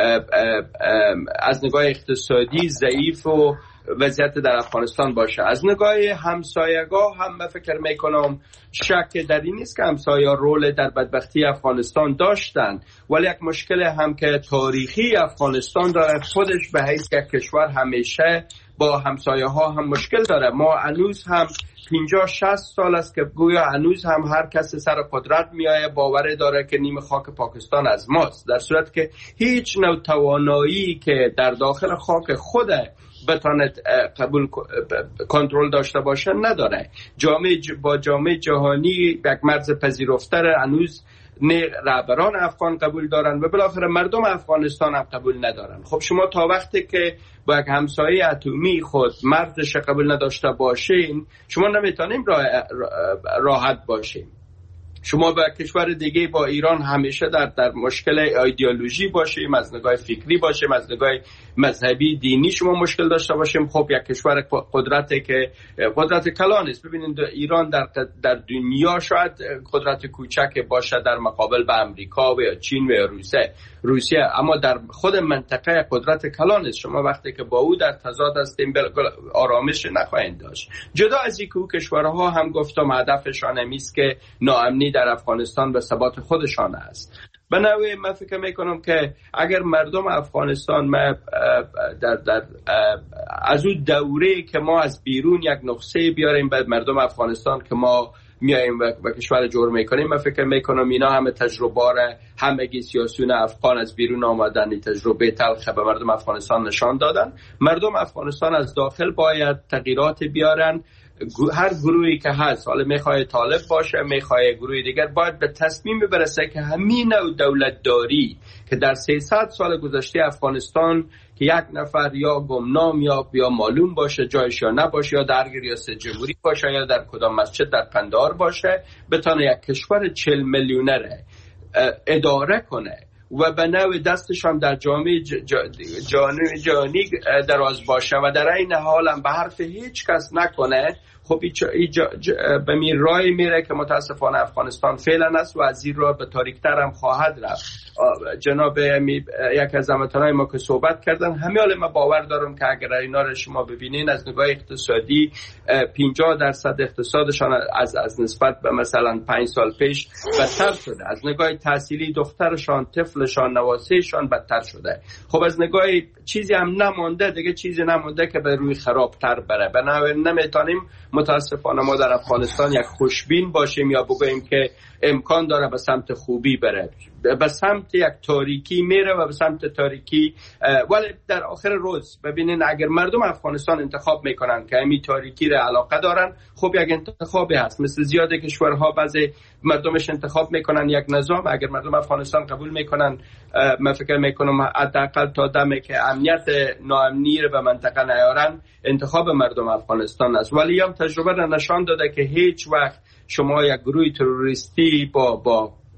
[SPEAKER 5] از نگاه اقتصادی ضعیف و وضعیت در افغانستان باشه، از نگاه همسایگاه هم من فکر میکنم شک در این نیست که همسایه رول در بدبختی افغانستان داشتن، ولی یک مشکل هم که تاریخی افغانستان داره، خودش به حیث یک کشور همیشه با همسایه ها هم مشکل داره. ما هنوز هم 50-60 سال است که گویا هنوز هم هر کس سر قدرت میایه باور داره که نیم خاک پاکستان از ماست، در صورت که هیچ نوع توانایی که در داخل خاک خوده بتاند کنترل داشته باشه نداره. با جامعه جهانی یک مرز پذیرفتر هنوز نه رهبران افغان قبول دارن و بالاخره مردم افغانستان هم قبول ندارن. خب شما تا وقتی که با یک همسایه اتمی خود مرزش قبول نداشته باشین، شما نمیتونیم راحت باشین. شما با کشور دیگه، با ایران همیشه در مشکل ایدئولوژی باشیم، از نگاه فکری باشیم، از نگاه مذهبی دینی شما مشکل داشته باشیم. خب یک کشور قدرتی که قدرت کلان است. ببینید ایران در دنیا شاید قدرت کوچک باشه در مقابل به امریکا و یا چین و یا روسیه، اما در خود منطقه قدرت کلان است. شما وقتی که با او در تضاد هستیم آرامش نخواهید داشت. جدا از اینکه او کشورها هم گفتم هدفشان است که ناامنی در افغانستان به ثبات خودشان است. به نوعی من فکر میکنم که اگر مردم افغانستان در از اون دوره که ما از بیرون یک نقصه بیاریم به مردم افغانستان که ما میایم و کشور جور میکنیم، من فکر میکنم اینا همه تجربه همگی سیاسیون افغان از بیرون آمدن تجربه تلخ به مردم افغانستان نشان دادن. مردم افغانستان از داخل باید تغییرات بیارن. هر گروهی که هست، حالا میخواد طالب باشه، میخواد گروه دیگر، باید به تصمیم برسه که همین نوع دولت داری که در 300 سال گذشته افغانستان که یک نفر یا گمنام یا معلوم باشه جایش یا نباشه، یا درگیر ریاست جمهوری باشه یا در کدام مسجد در قندهار باشه، بتونه یک کشور 40 میلیونره اداره کنه و به نوع دستشان در جامعه جهانی دراز باشه و در این حال هم به حرف هیچ کس نکنه. خب به می رای میره که متاسفانه افغانستان فعلا است و از این راه به تاریکتر هم خواهد رفت. جناب یک از هموطنای ما که صحبت کردن، همین حال من باور دارم که اگر اینا رو شما ببینین از نگاه اقتصادی 50% اقتصادشان از نسبت به مثلا 5 سال پیش بدتر شده. از نگاه تحصیلی دخترشان، طفلشان، نواسهشان بدتر شده. خب از نگاه چیزی هم نمونده، دیگه چیزی نمونده که به روی خرابتر بره. بنابراین نمیتونیم متاسفانه ما در افغانستان یک خوشبین باشیم یا بگوییم که امکان داره به سمت خوبی بره. به سمت یک تاریکی میره و به سمت تاریکی. ولی در آخر روز ببینین اگر مردم افغانستان انتخاب میکنن که همین تاریکی را علاقه دارن، خب یک انتخابی هست. مثل زیاد کشورها بعضی مردمش انتخاب میکنن یک نظام. اگر مردم افغانستان قبول میکنن، من فکر میکنم حداقل تا دمی که امنیت ناامنی رو به منطقه نیارن، انتخاب مردم افغانستان است. ولی هم تجربه نشان داده که هیچ وقت شما یک گروه تروریستی با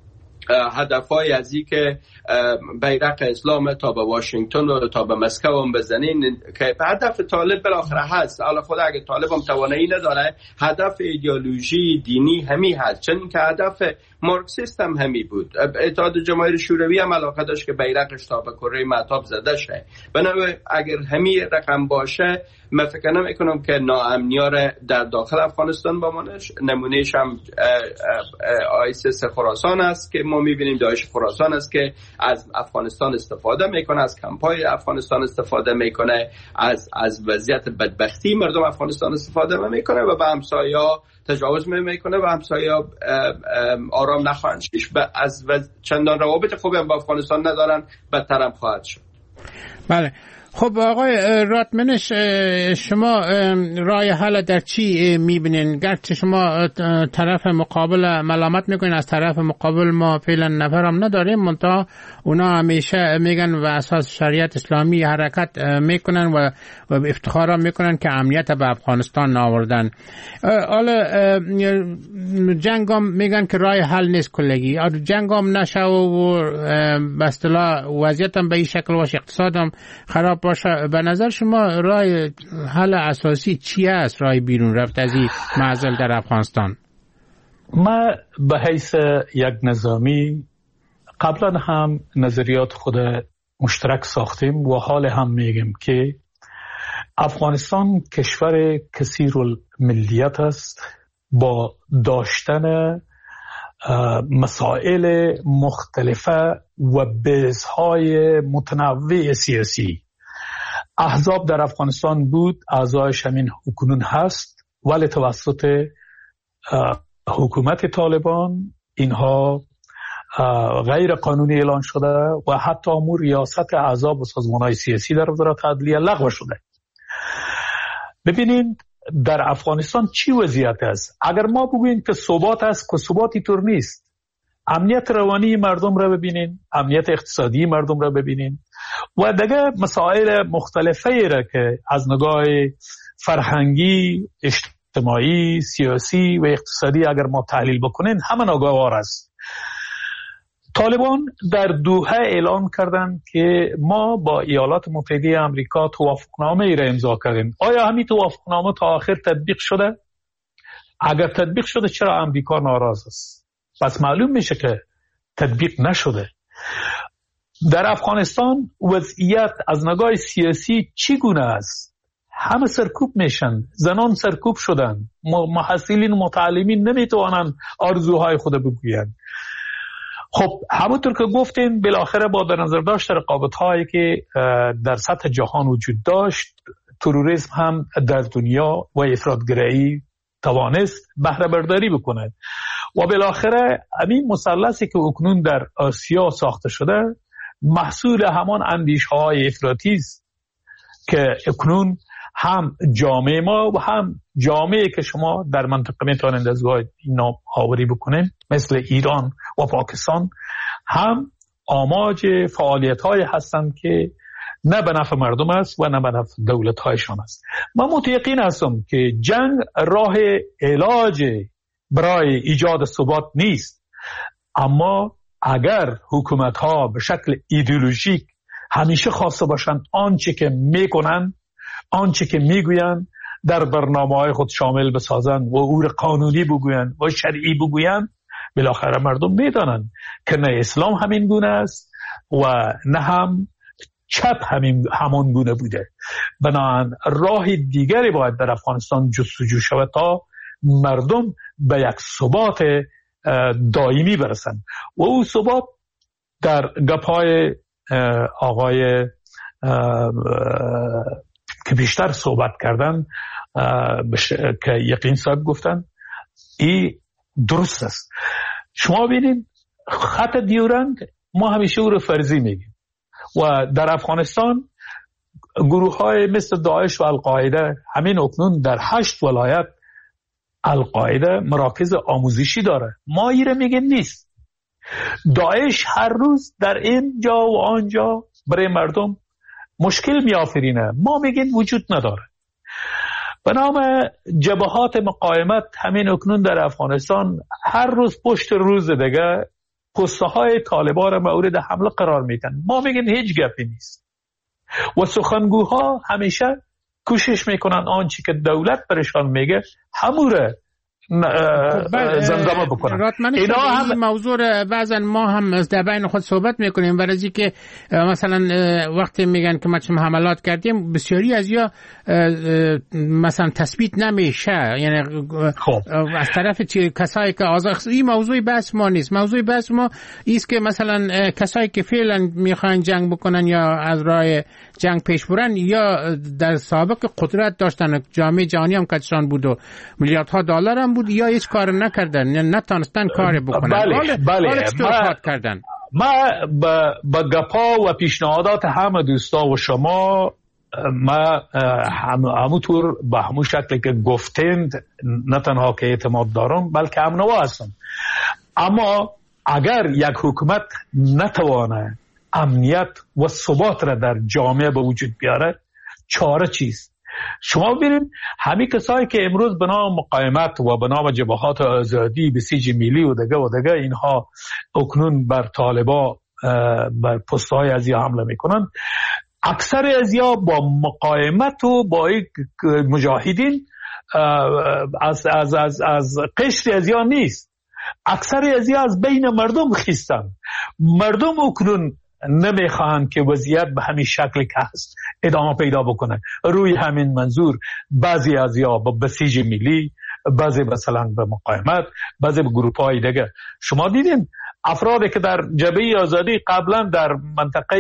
[SPEAKER 5] هدفهای از این که بیرق اسلام تا به واشنگتن و تا به مسکو هم بزنین که هدف طالب بالاخره هست. حالا خود اگه طالب هم توانایی نداره، هدف ایدئولوژی دینی همی هست، چون که هدف مارکسیست هم همی بود. اتحاد جماهیر شوروی هم علاقه داشت که بیرقش تا به کره مهتاب زده شه. بنابراین اگر همی رقم باشه، من فکر نمی‌کنم که ناامنی‌ها در داخل افغانستان بمانش. نمونهش هم آیسیس خراسان است که ما می‌بینیم، داعش خراسان است که از افغانستان استفاده میکنه، از کمپای افغانستان استفاده میکنه، از وضعیت بدبختی مردم افغانستان استفاده میکنه و به همسایه‌ها تجاوز میکنه و همسایه‌ها آرام نخواهند شد. از چندان روابط خوبی هم با افغانستان ندارن، بدتر هم خواهد شد.
[SPEAKER 3] بله. خب آقای راتمنش، شما راه حل در چی میبینین؟ گرچه شما طرف مقابل ملامت میکنین، از طرف مقابل ما فعلا نفرم نداریم، منتها اونا همیشه میگن و اساس شریعت اسلامی حرکت میکنن و افتخار میکنن که امنیت به افغانستان آوردن. حالا جنگ هم میگن که راه حل نیست کلگی، جنگ هم نشه و به اصطلاح وضعیت هم به این شکل باشه، اقتصاد هم خراب باشه. به نظر شما راه حل اساسی چی است؟ راه بیرون رفت از این معضل در افغانستان؟
[SPEAKER 4] ما به حیث یک نظامی قبلا هم نظریات خود مشترک ساختیم و حال هم میگیم که افغانستان کشور کثیرالملیت است با داشتن مسائل مختلفه و بحث‌های متنوع سیاسی. احزاب در افغانستان بود، اعضایش همین اکنون هست، ولی توسط حکومت طالبان اینها غیر قانونی اعلان شده و حتی امور ریاست احزاب و سازمان‌های سیاسی در وزارت عدلیه لغو شده. ببینید در افغانستان چی وضعیت است. اگر ما بگوییم که ثبات است، که ثباتی طور نیست. امنیت روانی مردم را ببینین، امنیت اقتصادی مردم را ببینین و دیگه مسائل مختلفی را که از نگاه فرهنگی، اجتماعی، سیاسی و اقتصادی اگر ما تحلیل بکنین همه ناگوار است. طالبان در دوحه اعلان کردند که ما با ایالات متحده آمریکا توافقنامه ای را امضا کردیم. آیا همین توافقنامه تا آخر تطبیق شده؟ اگر تطبیق شده چرا آمریکا ناراض است؟ پس معلوم میشه که تطبیق نشده. در افغانستان وضعیت از نگاه سیاسی چگونه است؟ همه سرکوب میشن، زنان سرکوب شدن، محصلین و متعلمین نمیتوانند آرزوهای خود بگویند. خب همونطور که گفتیم بالاخره با در نظر داشت رقابت هایی که در سطح جهان وجود داشت، تروریسم هم در دنیا و افراطگرایی توانست بهره برداری بکند و بالاخره همین مثلثی که اکنون در آسیا ساخته شده محصول همان اندیشه های افراطی است که اکنون هم جامعه ما و هم جامعه که شما در منطقه میتوانند از اینا آوری بکنین مثل ایران و پاکستان هم آماج فعالیت های هستند که نه به نفع مردم است و نه به نفع دولت هایشان است. من متیقن هستم که جنگ راه علاج برای ایجاد ثبات نیست، اما اگر حکومت ها به شکل ایدئولوژیک همیشه خواسته باشند آنچه که میکنن، آنچه که میگوین در برنامه‌های خود شامل بسازن و امور قانونی بگوین و شرعی بگوین، بالاخره مردم میدانند که نه اسلام همین گونه است و نه هم چپ همان گونه بوده. بنابراین راه دیگری باید در افغانستان جستجو شود تا مردم به یک ثبات دائمی برسند و او ثبات در گپ‌های آقای که بیشتر صحبت کردن که یقین صاحب گفتن این درست است. شما ببینید خط دیورند ما همیشه او رو فرضی میگیم و در افغانستان گروه های مثل داعش و القاعده همین اکنون در 8 ولایت القاعده مراکز آموزشی داره. ما ایره میگیم نیست. داعش هر روز در اینجا و آنجا برای مردم مشکل میآفرینه، ما میگیم وجود نداره. به نام جبهات مقاومت همین اکنون در افغانستان هر روز پشت روز دیگه پسته های طالبان را مورد حمله قرار میدن. ما میگیم هیچ گپی نیست و سخنگوها همیشه کوشش میکنن آنچه که دولت برشان میگه هموره زمزمه بکنن.
[SPEAKER 3] اینا هم موضوع بعضا ما هم در بین خود صحبت میکنیم برای از که مثلا وقتی میگن که ما چه حملات کردیم بسیاری از یا مثلا تثبیت نمیشه، یعنی از طرف کسایی که آزاد. این موضوع بحث ما نیست. موضوع بحث ما است که مثلا کسایی که فعلا میخوان جنگ بکنن یا از راه جنگ پیش برن یا در سابق قدرت داشتن، جامعه جهانی هم کشان بود و میلیاردها دلار هم بود، یا هیچ کار نکردن یا نتونستن کار بکنن.
[SPEAKER 4] بله
[SPEAKER 3] کردن.
[SPEAKER 4] ما با گپا و پیشنهادات همه دوستا و شما ما همونطور به همون شکلی که گفتند نه تنها که اعتماد دارم بلکه امنوا هستم. اما اگر یک حکومت نتوانه امنیت و ثبات را در جامعه به وجود بیاره، چاره چیست؟ شما ببینید همین کسایی که امروز به نام مقاومت و به نام جبهات آزادی، بسیج ملی و دیگه اینها اکنون بر طالبا بر پست‌های ازیا حمله میکنن، اکثر ازیا با مقاومت و با مجاهدین از قشر ازیا نیست. اکثر ازیا از بین مردم خیستن. مردم اکنون نمیخواهند که وضعیت به همین شکل که هست ادامه پیدا بکنه. روی همین منظور بعضی از یا به بسیج ملی، بعضی مثلا به مقاومت، بعضی به گروپ های دیگه. شما دیدین افرادی که در جبهه آزادی قبلا در منطقه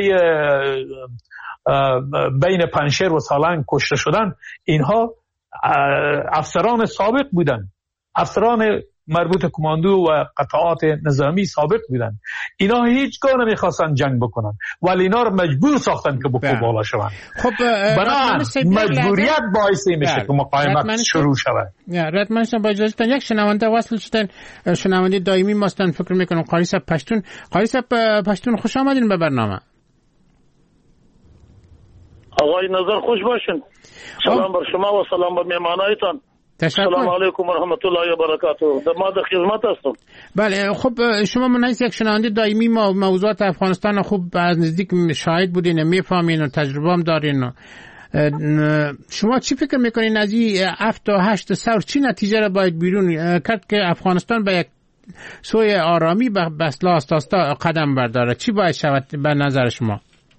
[SPEAKER 4] بین پنشیر و سالنگ کشته شدن، اینها افسران سابق بودن، افسران مربوط کماندو و قطعات نظامی سابق بودن. اینا هیچگاه نمیخواستن جنگ بکنن ولی اینا رو مجبور ساختن که بکو بالا شون.
[SPEAKER 3] خب
[SPEAKER 4] مجبوریت باعثی میشه که مقاومت شروع شود.
[SPEAKER 3] رتمن شما با اجازهتون یک شنونده وصل شدن، شنونده دائمی ماستن، فکر میکنم قاری صاحب پشتون. قاری صاحب پشتون خوش آمدین به برنامه.
[SPEAKER 9] آقای نظر خوش باشین. سلام بر شما و سلام بر مهمانایتان. سلام علیکم و رحمت الله و برکاته. ما در خدمت هستم.
[SPEAKER 3] بله خب شما منیز یک شنونده دائمی ما موضوعات افغانستان خوب از نزدیک شاهد بودین، میفهمین و تجربه هم دارین. شما چی فکر میکنین از این 7 تا 8 سال چی نتیجه را باید بیرون کرد که افغانستان به یک سوی آرامی به اصلاح آستا قدم برداره؟ چی باید شود به نظر شما؟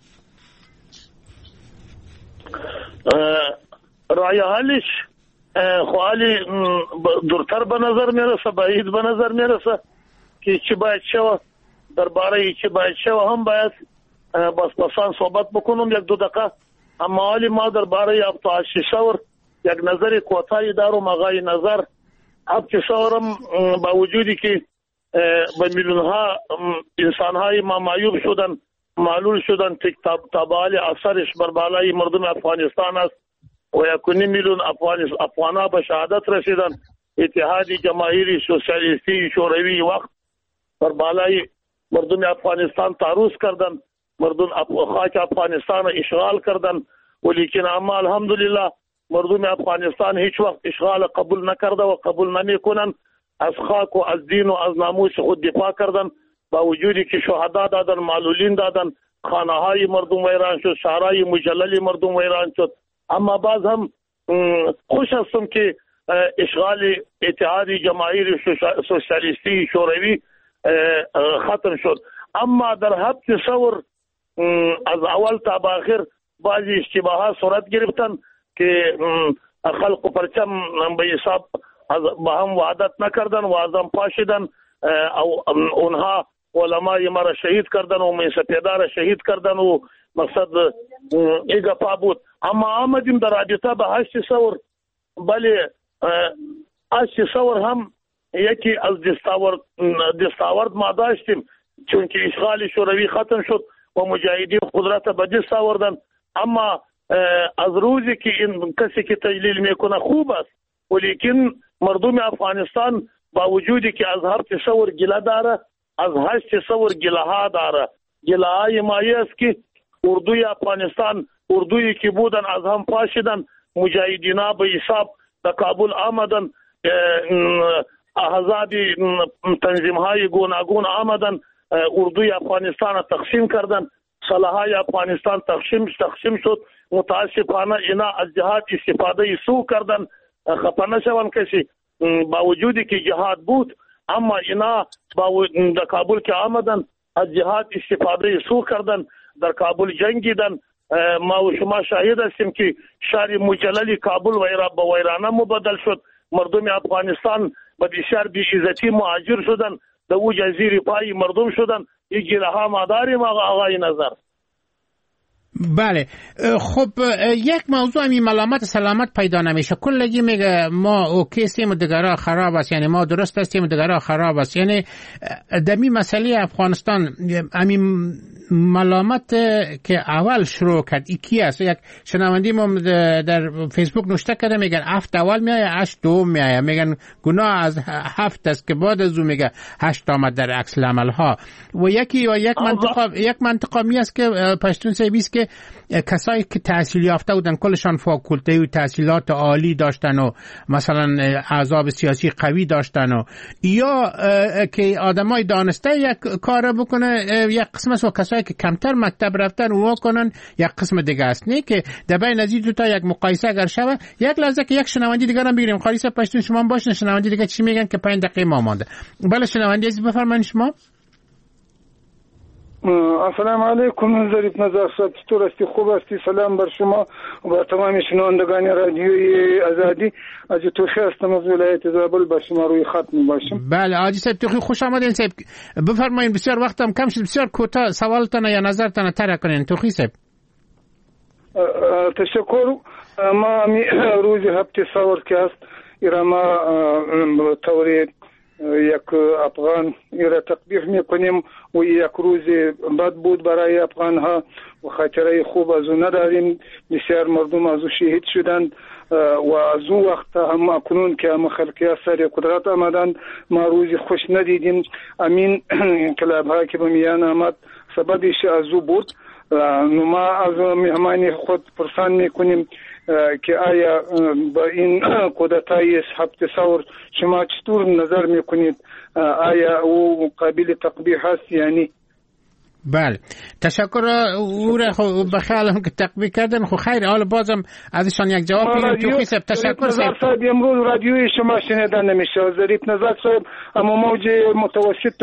[SPEAKER 9] رای حلش خواهی دورتر به نظر میرسه، بعید به نظر میرسه که چی باید شود. درباره چی باید شود هم باید بسان صحبت بکنم یک دو دقیقه. اما حالی ما درباره 7 شور یک نظر کوتاهی دارم. آقای نظر 7 شورم با وجودی که به میلیون ها انسان های ما معیوب شدن، معلول شدن، تبعالی اثرش بر بالای مردم افغانستان است و 1.5 میلیون افغان‌ها به شهادت رسیدن. اتحاد جماهیری سوسیالیستی شوروی وقت بر بالای مردم افغانستان تعرض کردن، مردم خاک افغانستان اشغال کردن، ولیکن اما الحمدلله مردم افغانستان هیچ وقت اشغال قبول نکرده و قبول نمیکنن. از خاک و از دین و از ناموس خود دفاع کردن، با وجودی که شهدا دادن، معلولین دادن، خانه های مردم ویران شد، شهرهای مجلل مردم ویران شد. اما باز هم خوش هستم که اشغال اتحاد جماهیر سوسیالیستی شوروی ختم شد. اما در 7 شور از اول تا به آخر بعضی اشتباهات صورت گرفتن که خلق پرچم به حساب با هم وعدت نکردن و از هم پاشیدن. اونها علمای ما را شهید کردن و منصفیدار را شهید کردن و مقصد ایگا پا بود. اما آمدیم در رابطه به 8 شور. بله 8 شور هم یکی از دستاورد ما داشتیم، چون که اشغال شوروی ختم شد و مجاهدین قدرت به دست آوردن. اما از روزی که این کسی که تجلیل میکنه خوب است، ولیکن مردم افغانستان با وجودی که از 7 شور گله داره، از 8 شور گله ها داره. گله های مایی است که اردوی افغانستان، اردویی که بودن از هم پاشیدن، مجاهدین ها به حساب در کابل آمدن، احزاب تنظیم های گوناگون آمدن، اردوی افغانستان را تقسیم کردن، سلاحهای افغانستان تقسیم شد. متاسفانه اینا از جهاد استفاده سو کردن. خفه نشون کسی، با وجودی که جهاد بود اما اینا در کابل که آمدن از جهاد استفاده سو کردن، در کابل جنگیدن. ما و شما شاهد هستیم که شهر مجلل کابل به ویرانه مبدل شد. مردم افغانستان به بسیار بی‌عزتی مهاجر شدن، در او جزیره پای مردم شدن. یک جلها ما داریم آقای نظر.
[SPEAKER 3] بله خب یک موضوع همین ملامت سلامت پیدا نمیشه. کلگی میگه ما اوکی هستیم و دگرها خراب است، یعنی ما درست هستیم و دگرها خراب است. یعنی دمی مسئله افغانستان همین ملامت که اول شروع کرد کی است؟ یک شنوندی ما در فیسبوک نوشته کرده میگن 7 اول میایه 8 دوم میایه، میگن گناه از 7 است که بعد از اون میگه 8 آمد در عکس العمل ها. و یک منطقه می است که پشتون سیبیست که کسایی که تحصیل یافته بودن کلشان فاکولته و تحصیلات عالی داشتن و مثلا احزاب سیاسی قوی داشتن و یا که آدمای دانسته یک کار بکنه، یک قسم است و کسایی که کمتر مکتب رفتن اونا کنن یک قسم دیگه است. نه که در بین از این دو تا یک مقایسه اگر شود. یک لحظه که یک شنوندی دیگه هم بگیریم. قاری صاحب پشتون شما باشین، شنوندی دیگه چی میگن که 5 دقیقه ما مونده. بله شنوندی عزیز بفرمایید شما.
[SPEAKER 10] السلام علیکم ظریف نظر صاحب، چطور هستی؟ خوب هستی؟ سلام بر شما و بر تمام شنوندگان رادیوی آزادی. از توخی هستم از ولایت زابل، با شما روی خط میباشم.
[SPEAKER 3] بله حاجی صاحب توخی خوش آمدین صاحب. بفرمایید، بسیار وقتم کم شد، بسیار کوتاه سوالتان یا نظرتان طرح کنین توخی صاحب.
[SPEAKER 10] تشکر. ما روز هفته سوار که است ایراما طوری یک افغان را تقبیح میکنیم و یک روز بد بود برای افغان ها و خاطره خوب از اون نداریم. بسیار مردم از او شهید شدند و از اون وقت هم اکنون که هم خلقی سر قدرت آمدند ما روزی خوش ندیدیم. امین انقلاب ها که به میان آمد سببش از او بود. ما از مهمان خود پرسان میکنیم که آیا با این کودتای هفته سوار شما چطور نظر میکنید؟ آیا او قابل تقبیح هست یعنی؟
[SPEAKER 3] بله تشکر. او را بخیالم که تقبیح کردن خو خیر. حالا بازم ازشان یک جواب بگیریم. توخی صاحب تشکر صاحب.
[SPEAKER 10] امروز رادیوی شما شنیدن نمیشه. ظریف نظر صاحب اما موج متوسط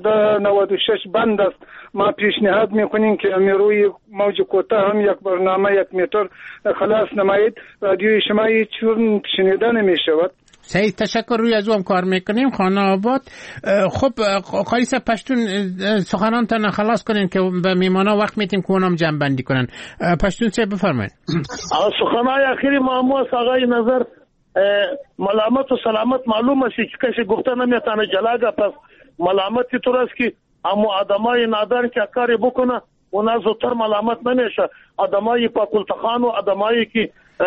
[SPEAKER 10] 1296 بند است. ما پیشنهاد میکنیم که روی موج کوتاه هم یک برنامه 1 متر خلاص نمایید. رادیوی شما هیچ شنیدن نمیشود.
[SPEAKER 3] صحیح تشکر. روی از اون کار میکنیم. خانه آباد. خب قاری صاحب پشتون سخنانتان خلاص کنین که به میمانا وقت میتیم که اونم جمع بندی کنن. پشتون صاحب بفرمایید.
[SPEAKER 9] سخنای اخیری معموس آقای نظر ملامت و سلامت معلوم است که کسی گفته نمیتونه جلاگه. پس ملامتی طور است که اما آدمای نادان که کاری بکنه اونا زودتر ملامت نمیشه. آدمای فاکولتخان و آدمایی که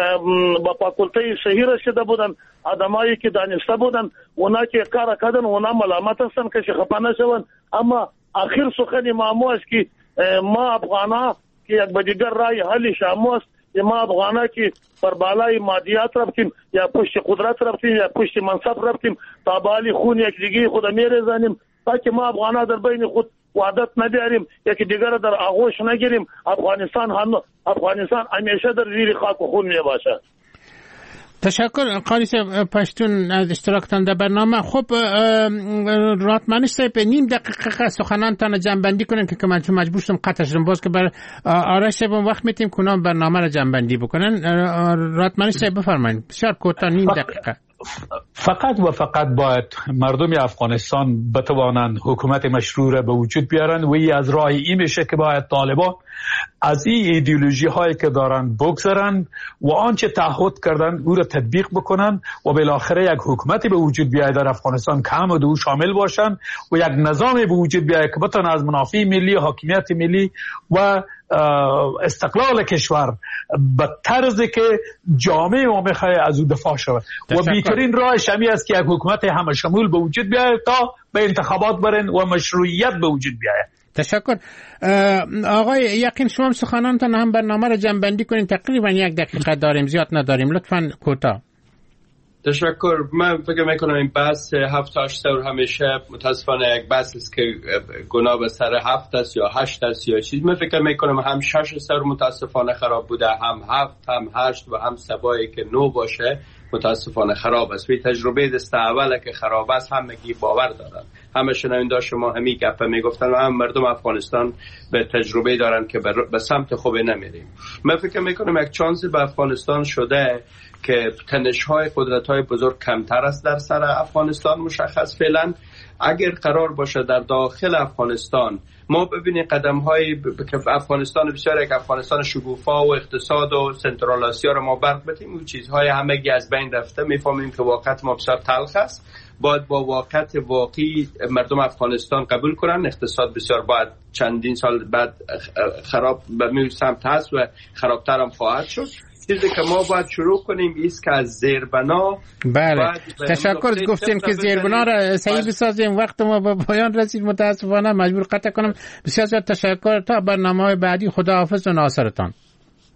[SPEAKER 9] با فاکولته صحیح رسیده بودن، آدمایی که دانسته بودن، اونا که کار کردن اونا ملامت هستن که خفه نشون. اما آخر سخن معمو است که ما افغانا که یک بدیگر رای حل شامو است. ما افغانا که بر بالای مادیات رفتیم یا پشت قدرت رفتیم یا پشت منصب رفتیم تا بالی خون یک دیگه خود میرزانیم تا که ما افغانا در بین خود وحدت نداریم یکی دیگر در آغوش نگیریم. افغانستان همیشه در زیر خاک و خون می باشه.
[SPEAKER 3] تشکر قاری صاحب پشتون از اشتراکتان در برنامه. خب راتمنش صاحب نیم دقیقه سخنانتان جمع بندی کنن که من مجبور شدم قطع شدم. باز که بر آرش صاحب وقت میتیم کنم برنامه را جمع بندی بکنن. راتمنش صاحب بفرمایید بسیار کوتاه نیم دقیقه.
[SPEAKER 4] فقط و فقط باید مردم افغانستان بتوانند حکومت مشروع را به وجود بیارن و از راه این میشه که باید طالبان از این ایدئولوژی هایی که دارن بگذارن و آنچه تعهد کردن او را تطبیق بکنن و بالاخره یک حکومتی به وجود بیاید در افغانستان که همه دو شامل باشن و یک نظامی به وجود بیاید که بتونه از منافع ملی، حاکمیت ملی و استقلال کشور به طرزی که جامعه ما میخواد از او دفاع شود و بهترین راهش همین است که یک حکومت همه شمول به وجود بیاید تا به انتخابات برن و مشروعیت به وجود بیاید.
[SPEAKER 3] تشکر. آقای یقین شما سخنانتان هم برنامه را جمع بندی کنین. تقریبا 1 دقیقه داریم، زیاد نداریم، لطفاً کوتاه.
[SPEAKER 5] تشکر. من فکر میکنم این بحث 7-8 سال همیشه متاسفانه یک بحث است که گناه به سر 7 است یا 8 است یا چیز. من فکر میکنم هم 6 سال متاسفانه خراب بوده، هم 7 هم 8 و هم سبایی که 9 باشه متاسفانه خراب است. وی تجربه دست اوله که خراب است همگی باور دارن. همه شنونده شما همین گپ میگفتن و هم مردم افغانستان به تجربه دارن که به سمت خوبی نمیریم. من فکر میکنم یک چانسی به افغانستان شده که تنش‌های قدرت‌های بزرگ کمتر است در سر افغانستان مشخص فعلا. اگر قرار باشه در داخل افغانستان ما ببینیم قدم‌های که افغانستان بسیار یک افغانستان شکوفا و اقتصاد و سنترال آسیا رو ما برق بدیم و چیزهای همگی از بین رفته، میفهمیم که واقعیت ما بسیار تلخ است. باید با واقعیت واقعی مردم افغانستان قبول کنن. اقتصاد بسیار باید چندین سال بعد خراب به می سمت هست و خرابتر هم خواهد شد. چیزی که ما باید شروع کنیم ایست که از زیربنا.
[SPEAKER 3] بله تشکر. گفتین که زیربنا را صحیح بسازیم. وقت ما به پایان رسید متاسفانه مجبور قطع کنم. بسیار تشکر. تا برنامه‌های بعدی خداحافظ و ناصرتان.